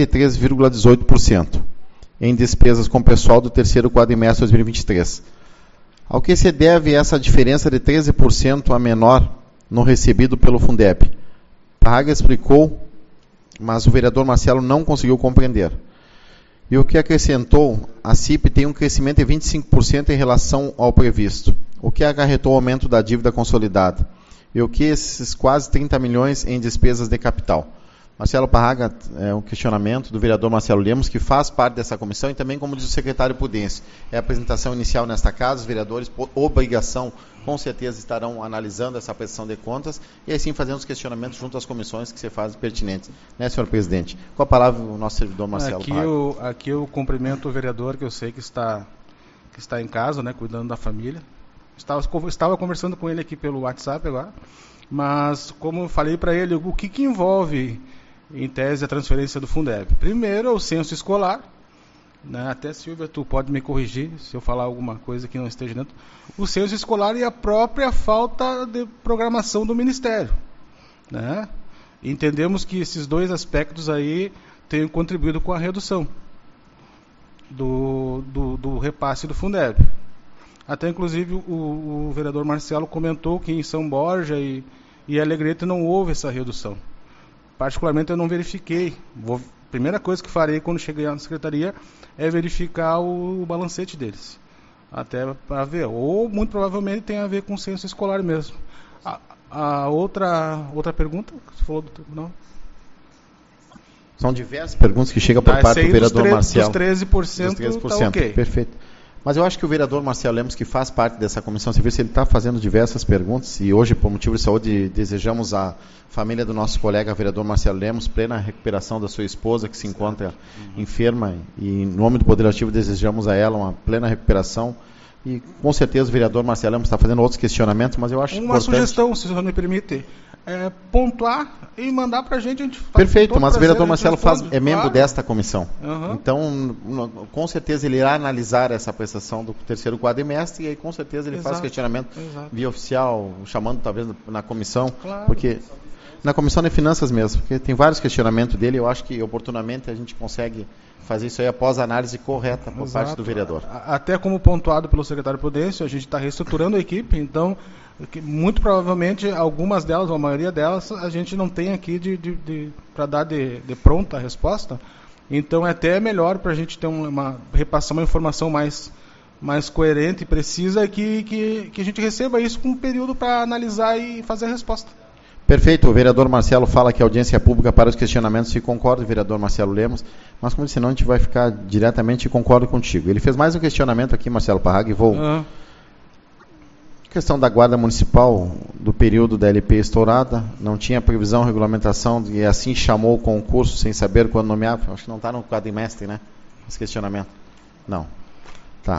53,18% em despesas com pessoal do terceiro quadrimestre de 2023. Ao que se deve essa diferença de 13% a menor no recebido pelo Fundeb? Parraga explicou, mas o vereador Marcelo não conseguiu compreender. E o que acrescentou, a CIP tem um crescimento de 25% em relação ao previsto, o que acarretou o aumento da dívida consolidada, e o que esses quase 30 milhões em despesas de capital. Marcelo Parraga, é um questionamento do vereador Marcelo Lemos, que faz parte dessa comissão, e também, como diz o secretário Pudêncio, é a apresentação inicial nesta casa, os vereadores, por obrigação, com certeza estarão analisando essa prestação de contas, e assim fazendo os questionamentos junto às comissões que se fazem pertinentes. Né, senhor presidente? Com a palavra o nosso servidor Marcelo Parraga. Aqui eu cumprimento o vereador, que eu sei que está em casa, né, cuidando da família. Estava conversando com ele aqui pelo WhatsApp agora, mas como eu falei para ele, o que envolve, em tese, a transferência do Fundeb? Primeiro é o censo escolar, né? Até, Silvia, tu pode me corrigir se eu falar alguma coisa que não esteja dentro. O censo escolar e a própria falta de programação do Ministério, né? Entendemos que esses 2 aspectos aí têm contribuído com a redução do repasse do Fundeb. Até, inclusive, o vereador Marcelo comentou que em São Borja e Alegrete não houve essa redução. Particularmente, eu não verifiquei. Primeira coisa que farei quando chegar na secretaria é verificar o balancete deles. Até para ver. Ou, muito provavelmente, tem a ver com o censo escolar mesmo. A outra pergunta que você falou do tribunal? São diversas perguntas que chegam por parte do vereador Marcelo. Dos 13%, tá ok. Perfeito. Mas eu acho que o vereador Marcelo Lemos, que faz parte dessa comissão civil, ele está fazendo diversas perguntas, e hoje, por motivo de saúde, desejamos à família do nosso colega, vereador Marcelo Lemos, plena recuperação da sua esposa, que se encontra enferma, e em nome do Poder Legislativo desejamos a ela uma plena recuperação. E com certeza o vereador Marcelo Lemos está fazendo outros questionamentos, mas eu acho uma sugestão, se o senhor me permite, pontuar e mandar para a gente perfeito, mas o vereador Marcelo é membro desta comissão. Uhum. Então, com certeza ele irá analisar essa prestação do terceiro quadrimestre, e aí com certeza ele faz questionamento via oficial, chamando talvez na comissão, porque na comissão de finanças mesmo, porque tem vários questionamentos dele, eu acho que oportunamente a gente consegue fazer isso aí após a análise correta por parte do vereador. Até como pontuado pelo secretário Pudêncio, a gente está reestruturando a equipe, então, muito provavelmente, algumas delas, ou a maioria delas, a gente não tem aqui para dar de pronta a resposta, então é até melhor para a gente ter repassar uma informação mais coerente e precisa que a gente receba isso com um período para analisar e fazer a resposta. Perfeito, o vereador Marcelo fala que a audiência é pública para os questionamentos, se concorda, vereador Marcelo Lemos, mas como disse, senão a gente vai ficar diretamente e concordo contigo. Ele fez mais um questionamento aqui, Marcelo Parraga, e vou... Questão da guarda municipal, do período da LP estourada, não tinha previsão, regulamentação, e assim chamou o concurso sem saber quando nomear, acho que não está no quadrimestre, né, esse questionamento. Não. Tá.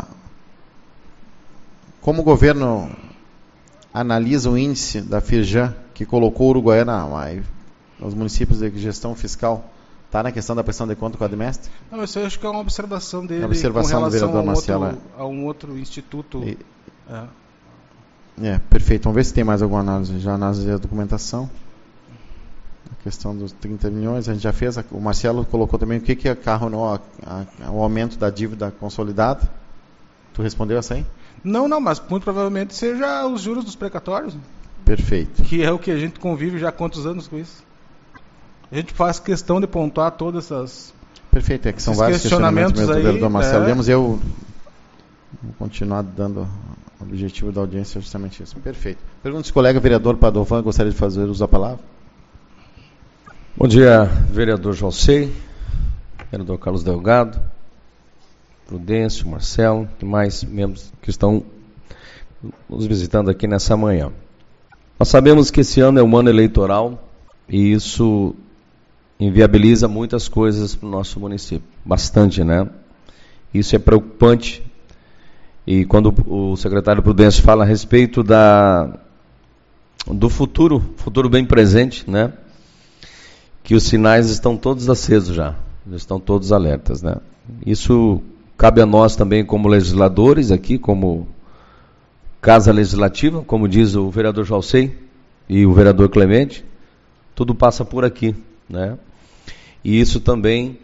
Como o governo analisa o índice da Firjan, que colocou Uruguaiana, os municípios de gestão fiscal, está na questão da prestação de conta do quadrimestre? Não, isso eu acho que é uma observação dele com relação do vereador Marcelo, a um outro instituto. Perfeito. Vamos ver se tem mais alguma análise. Já análise da documentação. A questão dos 30 milhões, a gente já fez. O Marcelo colocou também o que carronou o aumento da dívida consolidada. Tu respondeu essa aí? Não, mas muito provavelmente seja os juros dos precatórios. Perfeito. Que é o que a gente convive já há quantos anos com isso. A gente faz questão de pontuar todas essas... Perfeito, que são vários questionamentos mesmo do vereador Marcelo Lemos. Eu vou continuar dando o objetivo da audiência justamente isso. Perfeito. Pergunta se o colega vereador Padovan gostaria de fazer uso da palavra. Bom dia, vereador José, vereador Carlos Delgado, Prudêncio, Marcelo e mais membros que estão nos visitando aqui nessa manhã. Nós sabemos que esse ano é um ano eleitoral e isso inviabiliza muitas coisas para o nosso município. Bastante, né? Isso é preocupante. E quando o secretário Prudêncio fala a respeito do futuro bem presente, né? Que os sinais estão todos acesos já estão todos alertas, né? Isso cabe a nós também como legisladores aqui, como Casa Legislativa, como diz o vereador Jalcei e o vereador Clemente, tudo passa por aqui, né? E isso também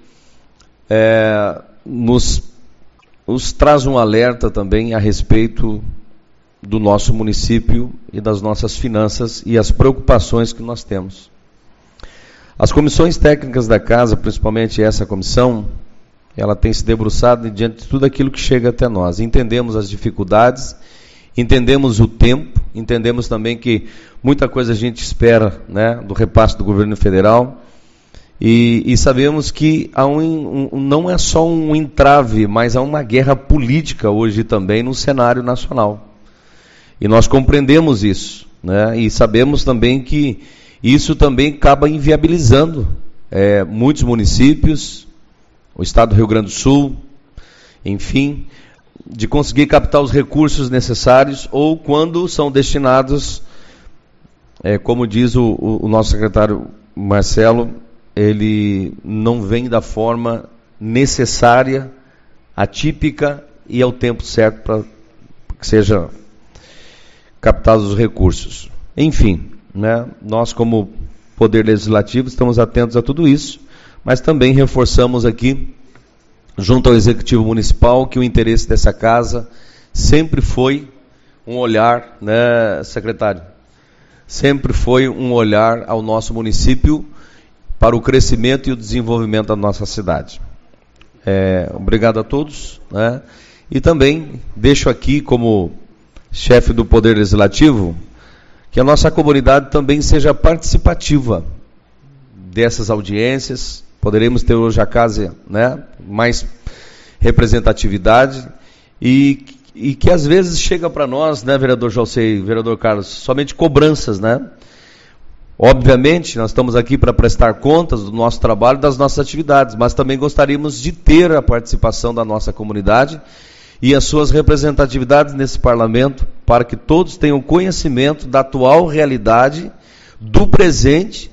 nos traz um alerta também a respeito do nosso município e das nossas finanças e as preocupações que nós temos. As comissões técnicas da casa, principalmente essa comissão, ela tem se debruçado diante de tudo aquilo que chega até nós. Entendemos as dificuldades, entendemos o tempo, entendemos também que muita coisa a gente espera, né, do repasse do governo federal, e sabemos que não é só um entrave, mas há uma guerra política hoje também no cenário nacional. E nós compreendemos isso, né, e sabemos também que isso também acaba inviabilizando muitos municípios, o estado do Rio Grande do Sul, enfim, de conseguir captar os recursos necessários ou quando são destinados, como diz o nosso secretário Marcelo, ele não vem da forma necessária, atípica e ao tempo certo para que seja captados os recursos. Enfim, né, nós como Poder Legislativo estamos atentos a tudo isso, mas também reforçamos aqui, junto ao Executivo Municipal, que o interesse dessa casa sempre foi um olhar, né, secretário? Sempre foi um olhar ao nosso município para o crescimento e o desenvolvimento da nossa cidade. Obrigado a todos, né? E também deixo aqui, como chefe do Poder Legislativo, que a nossa comunidade também seja participativa dessas audiências. Poderemos ter hoje a casa, né, mais representatividade e que às vezes chega para nós, né, vereador José e vereador Carlos, somente cobranças, né? Obviamente, nós estamos aqui para prestar contas do nosso trabalho, das nossas atividades, mas também gostaríamos de ter a participação da nossa comunidade e as suas representatividades nesse parlamento, para que todos tenham conhecimento da atual realidade, do presente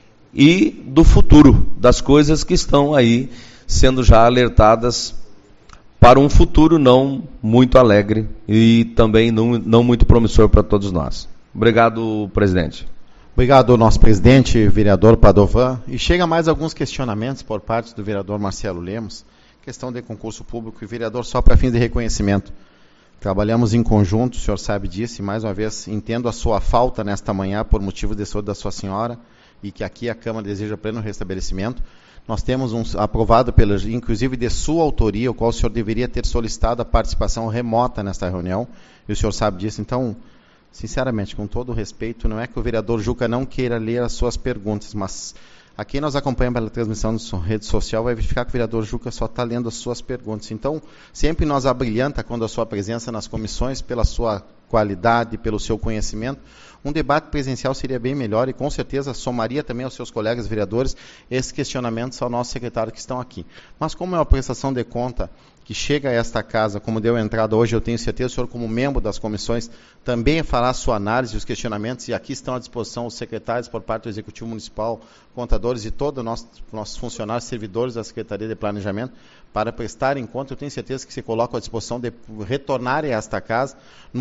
e do futuro, das coisas que estão aí sendo já alertadas para um futuro não muito alegre e também não muito promissor para todos nós. Obrigado, presidente. Obrigado, nosso presidente, vereador Padovan. E chega mais alguns questionamentos por parte do vereador Marcelo Lemos, questão de concurso público e vereador só para fins de reconhecimento. Trabalhamos em conjunto, o senhor sabe disso, e mais uma vez entendo a sua falta nesta manhã por motivo de saúde da sua senhora e que aqui a Câmara deseja pleno restabelecimento. Nós temos um aprovado, inclusive de sua autoria, o qual o senhor deveria ter solicitado a participação remota nesta reunião, e o senhor sabe disso. Então, sinceramente, com todo o respeito, não é que o vereador Juca não queira ler as suas perguntas, mas a quem nos acompanha pela transmissão da rede social vai verificar que o vereador Juca só está lendo as suas perguntas. Então, sempre nos abrilhanta quando a sua presença nas comissões, pela sua qualidade, pelo seu conhecimento. Um debate presencial seria bem melhor e com certeza somaria também aos seus colegas vereadores esses questionamentos ao nosso secretário que estão aqui. Mas como é uma prestação de conta que chega a esta casa, como deu entrada hoje, eu tenho certeza, o senhor como membro das comissões também fará a sua análise e os questionamentos, e aqui estão à disposição os secretários por parte do Executivo Municipal, contadores e todos os nossos funcionários, servidores da Secretaria de Planejamento, para prestarem conta. Eu tenho certeza que se colocam à disposição de retornarem a esta casa no momento oportuno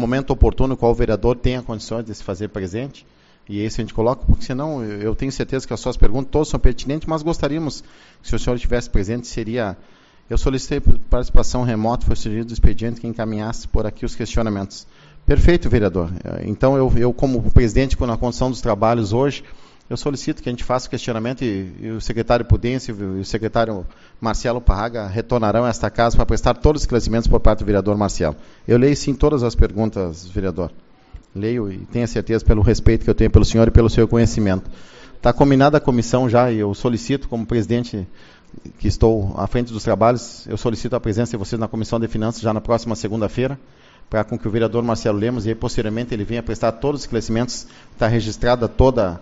oportuno, qual vereador tenha condições de se fazer presente. E esse a gente coloca, porque senão eu tenho certeza que as suas perguntas todas são pertinentes, mas gostaríamos que se o senhor estivesse presente, seria... Eu solicitei participação remota, foi sugerido do expediente que encaminhasse por aqui os questionamentos. Perfeito, vereador. Então, eu como presidente, na condição dos trabalhos hoje, eu solicito que a gente faça o questionamento e o secretário Pudêncio e o secretário Marcelo Parraga retornarão a esta casa para prestar todos os esclarecimentos por parte do vereador Marcelo. Eu leio sim todas as perguntas, vereador. Leio e tenho certeza pelo respeito que eu tenho pelo senhor e pelo seu conhecimento. Está combinada a comissão já e eu solicito como presidente que estou à frente dos trabalhos, eu solicito a presença de vocês na Comissão de Finanças já na próxima segunda-feira, para com que o vereador Marcelo Lemos, e aí posteriormente ele venha prestar todos os esclarecimentos, está registrada toda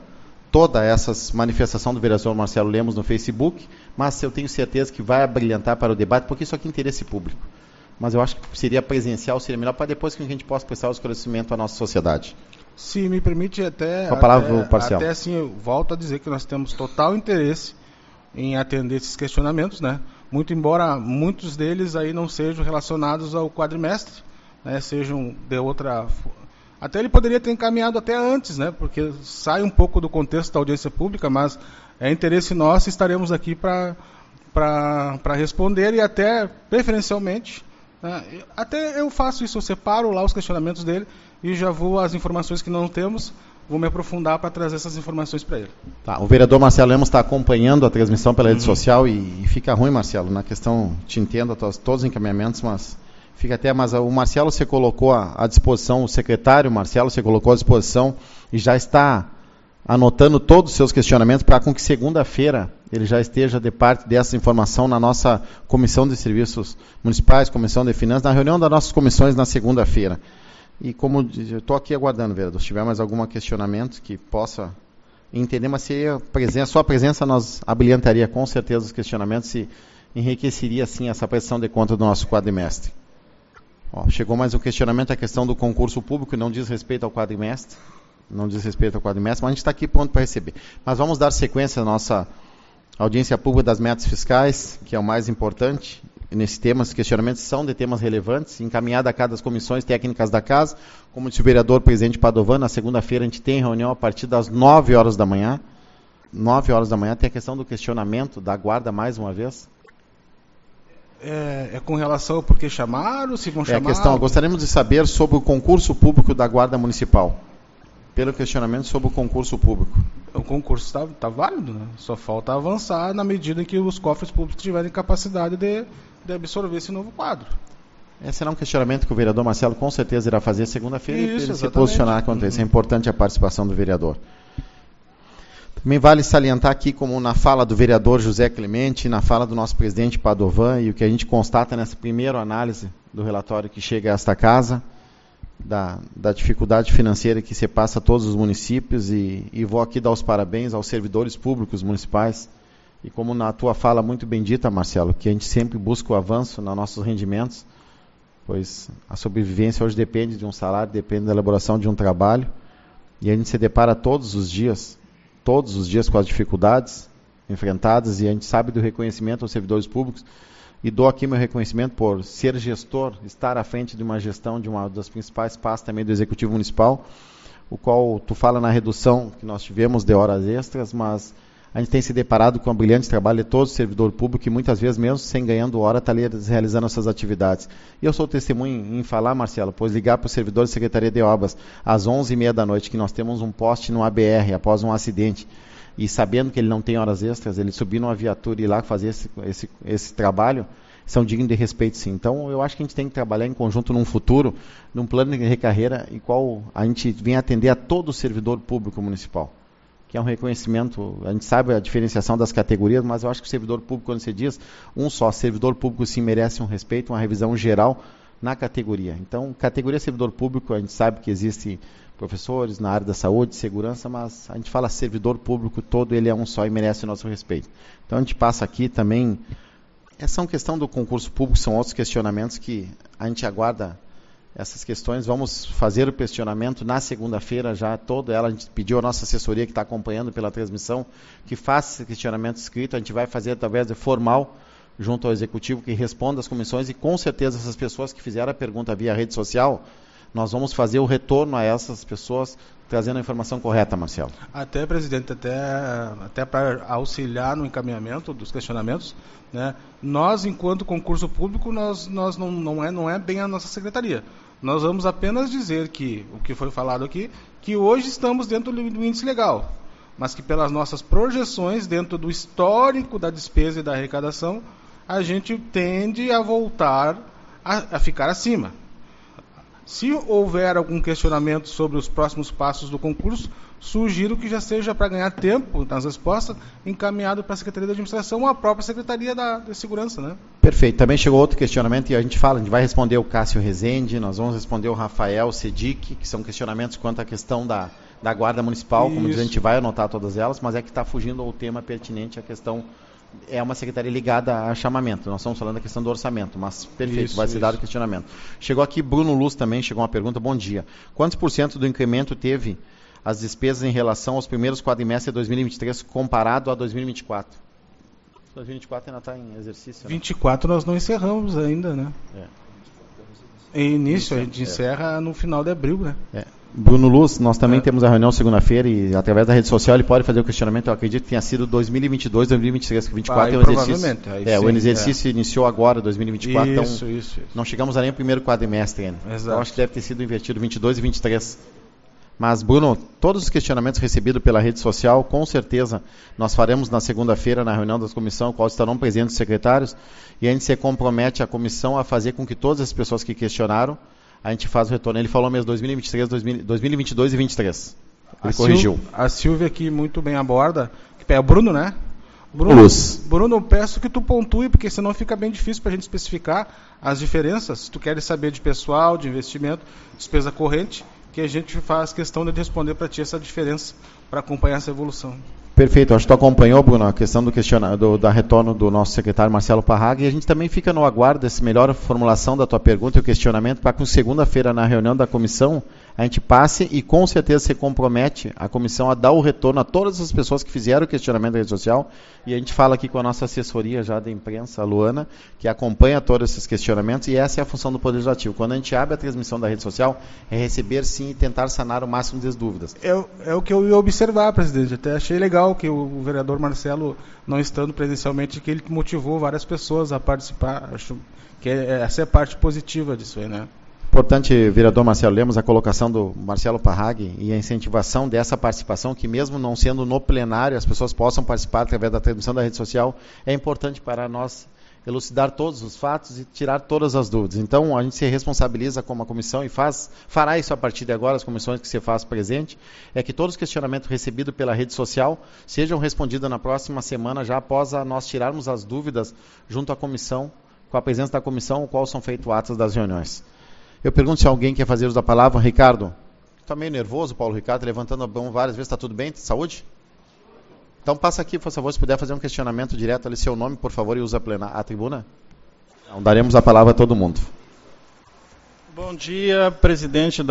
essa manifestação do vereador Marcelo Lemos no Facebook, mas eu tenho certeza que vai abrilhantar para o debate, porque isso aqui é interesse público. Mas eu acho que seria presencial, seria melhor, para depois que a gente possa prestar o esclarecimento à nossa sociedade. Se me permite até... Com a palavra, parcial. Até assim, eu volto a dizer que nós temos total interesse em atender esses questionamentos, né? Muito embora muitos deles aí não sejam relacionados ao quadrimestre, né? Sejam de outra... Até ele poderia ter encaminhado até antes, né? Porque sai um pouco do contexto da audiência pública, mas é interesse nosso e estaremos aqui para responder e até, preferencialmente, né? Até eu faço isso, eu separo lá os questionamentos dele e já vou às informações que não temos, vou me aprofundar para trazer essas informações para ele. Tá, o vereador Marcelo Lemos está acompanhando a transmissão pela rede social e fica ruim, Marcelo, na questão, te entendo todos os encaminhamentos, mas fica até, mas o Marcelo se colocou à disposição, o secretário Marcelo se colocou à disposição e já está anotando todos os seus questionamentos para com que segunda-feira ele já esteja de parte dessa informação na nossa Comissão de Serviços Municipais, Comissão de Finanças, na reunião das nossas comissões na segunda-feira. E como eu estou aqui aguardando, vereador, se tiver mais algum questionamento que possa entender, mas seria sua presença nós habilitaria com certeza os questionamentos e enriqueceria, sim, essa prestação de conta do nosso quadrimestre. Chegou mais um questionamento, a questão do concurso público, não diz respeito ao quadrimestre, mas a gente está aqui pronto para receber. Mas vamos dar sequência à nossa audiência pública das metas fiscais, que é o mais importante. Nesse tema, os questionamentos são de temas relevantes, encaminhada a cada das comissões técnicas da casa. Como disse o vereador presidente Padovan, na segunda-feira a gente tem reunião a partir das 9 horas da manhã. 9 horas da manhã tem a questão do questionamento da guarda mais uma vez. É com relação ao porquê chamaram, se vão chamar... É a questão, gostaríamos de saber sobre o concurso público da Guarda Municipal. Pelo questionamento sobre o concurso público. O concurso está válido, né? Só falta avançar na medida em que os cofres públicos tiverem capacidade de absorver esse novo quadro. Esse será um questionamento que o vereador Marcelo com certeza irá fazer segunda-feira e ele exatamente. Se posicionar quanto a isso. É importante a participação do vereador. Também vale salientar aqui, como na fala do vereador José Clemente, na fala do nosso presidente Padovan, e o que a gente constata nessa primeira análise do relatório que chega a esta casa, da dificuldade financeira que se passa a todos os municípios, e vou aqui dar os parabéns aos servidores públicos municipais, e como na tua fala muito bendita, Marcelo, que a gente sempre busca o avanço nos nossos rendimentos, pois a sobrevivência hoje depende de um salário, depende da elaboração de um trabalho, e a gente se depara todos os dias com as dificuldades enfrentadas, e a gente sabe do reconhecimento aos servidores públicos, e dou aqui meu reconhecimento por ser gestor, estar à frente de uma gestão de uma das principais pastas também do Executivo Municipal, o qual tu fala na redução que nós tivemos de horas extras, mas a gente tem se deparado com um brilhante trabalho de todo servidor público que muitas vezes, mesmo sem ganhando hora, está ali realizando essas atividades. E eu sou testemunho em falar, Marcelo, pois ligar para o servidor de Secretaria de Obras às 11h30 da noite, que nós temos um poste no ABR após um acidente, e sabendo que ele não tem horas extras, ele subir numa viatura e ir lá fazer esse trabalho, são dignos de respeito, sim. Então, eu acho que a gente tem que trabalhar em conjunto num futuro, num plano de recarreira, em qual a gente vem atender a todo o servidor público municipal, que é um reconhecimento, a gente sabe a diferenciação das categorias, mas eu acho que o servidor público, quando você diz um só, servidor público sim merece um respeito, uma revisão geral na categoria. Então, categoria servidor público, a gente sabe que existem professores na área da saúde, segurança, mas a gente fala servidor público todo, ele é um só e merece o nosso respeito. Então, a gente passa aqui também, essa é uma questão do concurso público, são outros questionamentos que a gente aguarda essas questões. Vamos fazer o questionamento na segunda-feira já, toda ela, a gente pediu à nossa assessoria que está acompanhando pela transmissão, que faça esse questionamento escrito, a gente vai fazer através de formal, junto ao Executivo, que responda às comissões, e com certeza essas pessoas que fizeram a pergunta via rede social, nós vamos fazer o retorno a essas pessoas, trazendo a informação correta, Marcelo. Até, presidente, até para auxiliar no encaminhamento dos questionamentos, né, nós, enquanto concurso público, nós não é bem a nossa secretaria. Nós vamos apenas dizer que, o que foi falado aqui, que hoje estamos dentro do índice legal, mas que pelas nossas projeções, dentro do histórico da despesa e da arrecadação, a gente tende a voltar a ficar acima. Se houver algum questionamento sobre os próximos passos do concurso, sugiro que já seja, para ganhar tempo nas respostas, encaminhado para a Secretaria de Administração ou a própria Secretaria da Segurança, né? Perfeito. Também chegou outro questionamento e a gente vai responder o Cássio Rezende, nós vamos responder o Rafael Sedic, que são questionamentos quanto à questão da Guarda Municipal. Isso. Como diz, a gente vai anotar todas elas, mas é que está fugindo ao tema pertinente, a questão... É uma secretaria ligada a chamamento. Nós estamos falando da questão do orçamento, mas perfeito, vai ser dado o questionamento. Chegou aqui Bruno Luz também, chegou uma pergunta. Bom dia. Quantos % do incremento teve as despesas em relação aos primeiros quadrimestres de 2023 comparado a 2024? 2024 ainda está em exercício, né? 24 nós não encerramos ainda, né? Em início, a gente encerra no final de abril, né? Bruno Luz, nós também temos a reunião segunda-feira e através da rede social ele pode fazer o questionamento. Eu acredito que tenha sido 2022, 2023, que 24 é o exercício. O exercício iniciou agora, 2024, isso. Não chegamos a nem o primeiro quadrimestre ainda. Então acho que deve ter sido invertido 22 e 23. Mas, Bruno, todos os questionamentos recebidos pela rede social, com certeza, nós faremos na segunda-feira, na reunião da comissão, qual estarão presentes os secretários, e a gente se compromete a comissão a fazer com que todas as pessoas que questionaram, a gente faz o retorno. Ele falou mesmo 2023, 2022 e 2023. Ele corrigiu. A Silvia aqui muito bem aborda. É o Bruno, né? Bruno, eu peço que tu pontue, porque senão fica bem difícil para a gente especificar as diferenças. Se tu queres saber de pessoal, de investimento, despesa corrente, que a gente faz questão de responder para ti essa diferença, para acompanhar essa evolução. Perfeito, acho que tu acompanhou, Bruno, a questão da retorno do nosso secretário Marcelo Parraga, e a gente também fica no aguardo dessa melhor formulação da tua pergunta e o questionamento, para que segunda-feira, na reunião da comissão, a gente passe e com certeza se compromete a comissão a dar o retorno a todas as pessoas que fizeram o questionamento da rede social, e a gente fala aqui com a nossa assessoria já da imprensa, a Luana, que acompanha todos esses questionamentos, e essa é a função do Poder Legislativo. Quando a gente abre a transmissão da rede social, é receber sim e tentar sanar o máximo das dúvidas. É o que eu ia observar, presidente, até achei legal que o vereador Marcelo, não estando presencialmente, que ele motivou várias pessoas a participar. Acho que essa é a parte positiva disso aí, né? Importante, vereador Marcelo Lemos, a colocação do Marcelo Parrague e a incentivação dessa participação, que mesmo não sendo no plenário, as pessoas possam participar através da transmissão da rede social, é importante para nós elucidar todos os fatos e tirar todas as dúvidas. Então, a gente se responsabiliza como a comissão e fará isso a partir de agora, as comissões que se faz presente, é que todos os questionamentos recebidos pela rede social sejam respondidos na próxima semana, já após nós tirarmos as dúvidas junto à comissão, com a presença da comissão, o qual são feitos atos das reuniões. Eu pergunto se alguém quer fazer uso da palavra. Ricardo, está meio nervoso, Paulo Ricardo, levantando a mão várias vezes, está tudo bem? Saúde? Então passa aqui, por favor, se puder fazer um questionamento direto ali, seu nome, por favor, e usa a tribuna. Então, daremos a palavra a todo mundo. Bom dia, presidente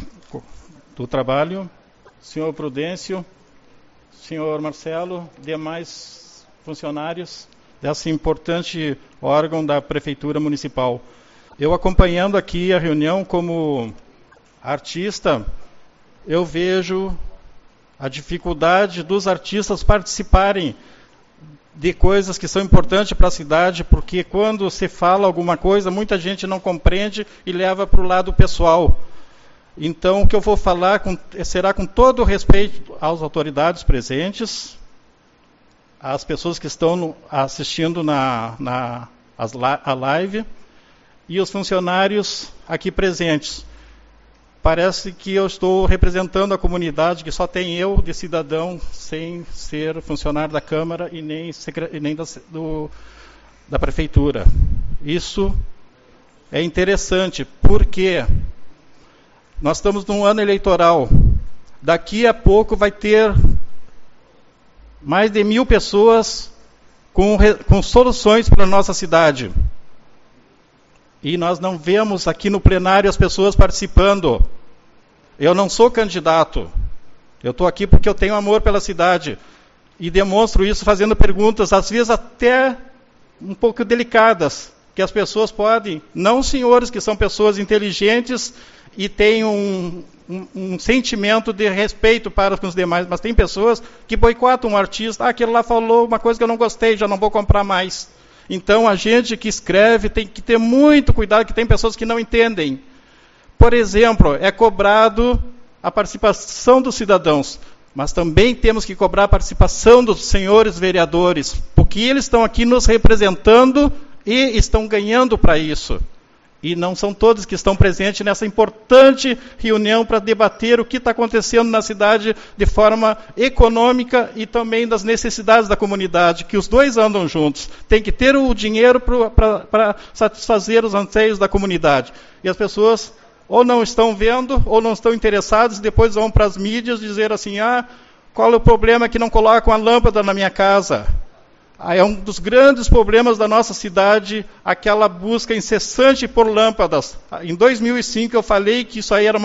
do Trabalho, senhor Prudêncio, senhor Marcelo, demais funcionários desse importante órgão da Prefeitura Municipal. Eu acompanhando aqui a reunião como artista, eu vejo a dificuldade dos artistas participarem de coisas que são importantes para a cidade, porque quando se fala alguma coisa, muita gente não compreende e leva para o lado pessoal. Então, o que eu vou falar será com todo o respeito às autoridades presentes, às pessoas que estão assistindo a live, e os funcionários aqui presentes. Parece que eu estou representando a comunidade, que só tem eu de cidadão, sem ser funcionário da Câmara e nem da Prefeitura. Isso é interessante, porque nós estamos num ano eleitoral. Daqui a pouco vai ter mais de 1.000 pessoas com soluções para a nossa cidade. E nós não vemos aqui no plenário as pessoas participando. Eu não sou candidato. Eu estou aqui porque eu tenho amor pela cidade. E demonstro isso fazendo perguntas, às vezes até um pouco delicadas, que as pessoas podem, não os senhores que são pessoas inteligentes e tem um sentimento de respeito para os demais, mas tem pessoas que boicotam um artista, aquele lá falou uma coisa que eu não gostei, já não vou comprar mais. Então, a gente que escreve tem que ter muito cuidado, que tem pessoas que não entendem. Por exemplo, é cobrado a participação dos cidadãos, mas também temos que cobrar a participação dos senhores vereadores, porque eles estão aqui nos representando e estão ganhando para isso. E não são todos que estão presentes nessa importante reunião para debater o que está acontecendo na cidade de forma econômica e também das necessidades da comunidade, que os dois andam juntos. Tem que ter o dinheiro para satisfazer os anseios da comunidade. E as pessoas ou não estão vendo, ou não estão interessadas, e depois vão para as mídias dizer assim, qual é o problema que não colocam a lâmpada na minha casa? É um dos grandes problemas da nossa cidade, aquela busca incessante por lâmpadas. Em 2005 eu falei que isso aí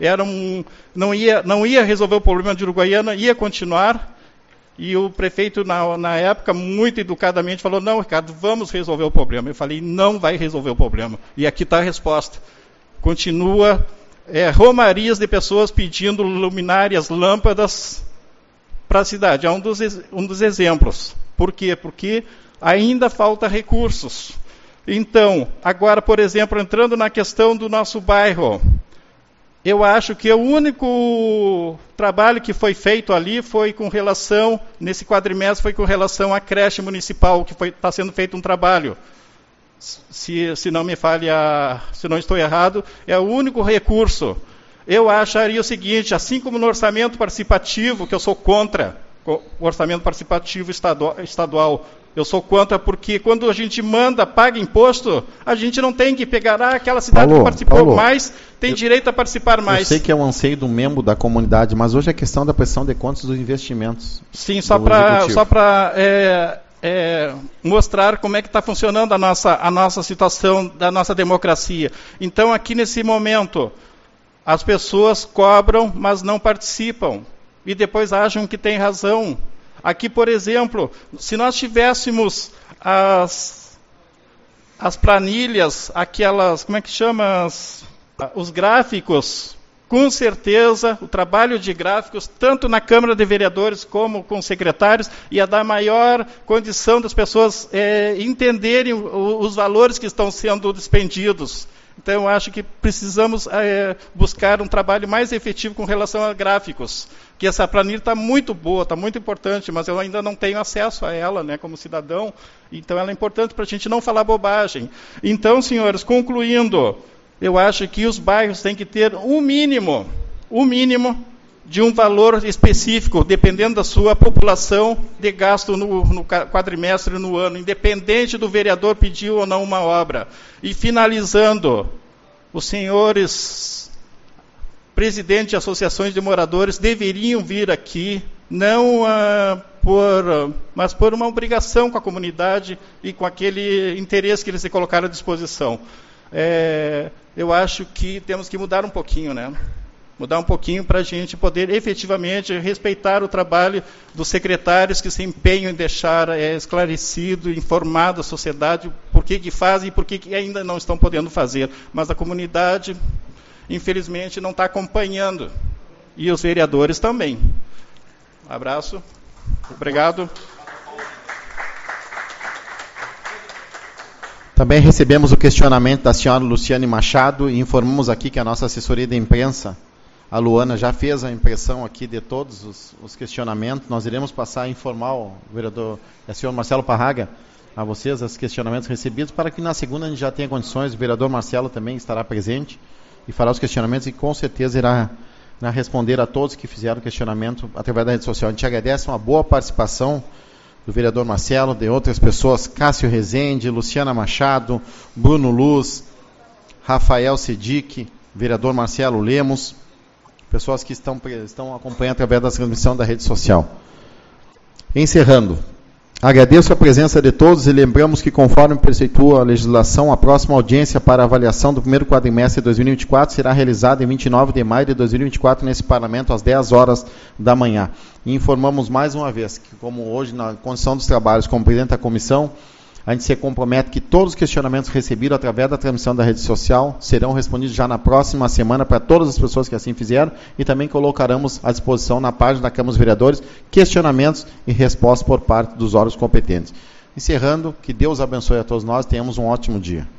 não ia resolver o problema de Uruguaiana, ia continuar. E o prefeito, na época, muito educadamente, falou, não, Ricardo, vamos resolver o problema. Eu falei, não vai resolver o problema. E aqui está a resposta. Continua romarias de pessoas pedindo luminárias, lâmpadas para a cidade. É um dos exemplos. Por quê? Porque ainda falta recursos. Então, agora, por exemplo, entrando na questão do nosso bairro, eu acho que o único trabalho que foi feito ali foi com relação, nesse quadrimestre, foi com relação à creche municipal, que está sendo feito um trabalho. Se não me falha, se não estou errado, é o único recurso. Eu acharia o seguinte, assim como no orçamento participativo, que eu sou contra, o orçamento participativo estadual, eu sou contra porque quando a gente paga imposto, a gente não tem que pegar, aquela cidade que participou mais, tem direito a participar mais. Eu sei que é um anseio do membro da comunidade, mas hoje é questão da prestação de contas dos investimentos. Sim, só para mostrar como é que está funcionando a nossa situação, da nossa democracia. Então, aqui nesse momento, as pessoas cobram, mas não participam. E depois acham que tem razão. Aqui, por exemplo, se nós tivéssemos as planilhas, aquelas, como é que chama? Os gráficos, com certeza, o trabalho de gráficos, tanto na Câmara de Vereadores como com os secretários, ia dar maior condição das pessoas entenderem os valores que estão sendo despendidos. Então, eu acho que precisamos buscar um trabalho mais efetivo com relação a gráficos. Que essa planilha está muito boa, está muito importante, mas eu ainda não tenho acesso a ela, né, como cidadão. Então, ela é importante para a gente não falar bobagem. Então, senhores, concluindo, eu acho que os bairros têm que ter o mínimo de um valor específico, dependendo da sua população de gasto no quadrimestre, no ano, independente do vereador pedir ou não uma obra. E finalizando, os senhores presidentes de associações de moradores deveriam vir aqui, não mas por uma obrigação com a comunidade e com aquele interesse que eles se colocaram à disposição. Eu acho que temos que mudar um pouquinho, né? Mudar um pouquinho para a gente poder efetivamente respeitar o trabalho dos secretários que se empenham em deixar esclarecido, informado a sociedade por que fazem e por que ainda não estão podendo fazer. Mas a comunidade, infelizmente, não está acompanhando. E os vereadores também. Um abraço. Obrigado. Também recebemos o questionamento da senhora Luciane Machado e informamos aqui que a nossa assessoria de imprensa, a Luana, já fez a impressão aqui de todos os questionamentos. Nós iremos passar a informar o vereador, o senhor Marcelo Parraga, a vocês, os questionamentos recebidos, para que na segunda a gente já tenha condições. O vereador Marcelo também estará presente e fará os questionamentos e com certeza irá responder a todos que fizeram o questionamento através da rede social. A gente agradece uma boa participação do vereador Marcelo, de outras pessoas, Cássio Rezende, Luciana Machado, Bruno Luz, Rafael Sedic, vereador Marcelo Lemos, pessoas que estão acompanhando através da transmissão da rede social. Encerrando, agradeço a presença de todos e lembramos que, conforme preceitua a legislação, a próxima audiência para avaliação do primeiro quadrimestre de 2024 será realizada em 29 de maio de 2024 nesse Parlamento, às 10 horas da manhã. E informamos mais uma vez que, como hoje, na condição dos trabalhos como presidente da comissão, A gente se compromete que todos os questionamentos recebidos através da transmissão da rede social serão respondidos já na próxima semana para todas as pessoas que assim fizeram, e também colocaremos à disposição na página da Câmara dos Vereadores questionamentos e respostas por parte dos órgãos competentes. Encerrando, que Deus abençoe a todos nós, tenhamos um ótimo dia.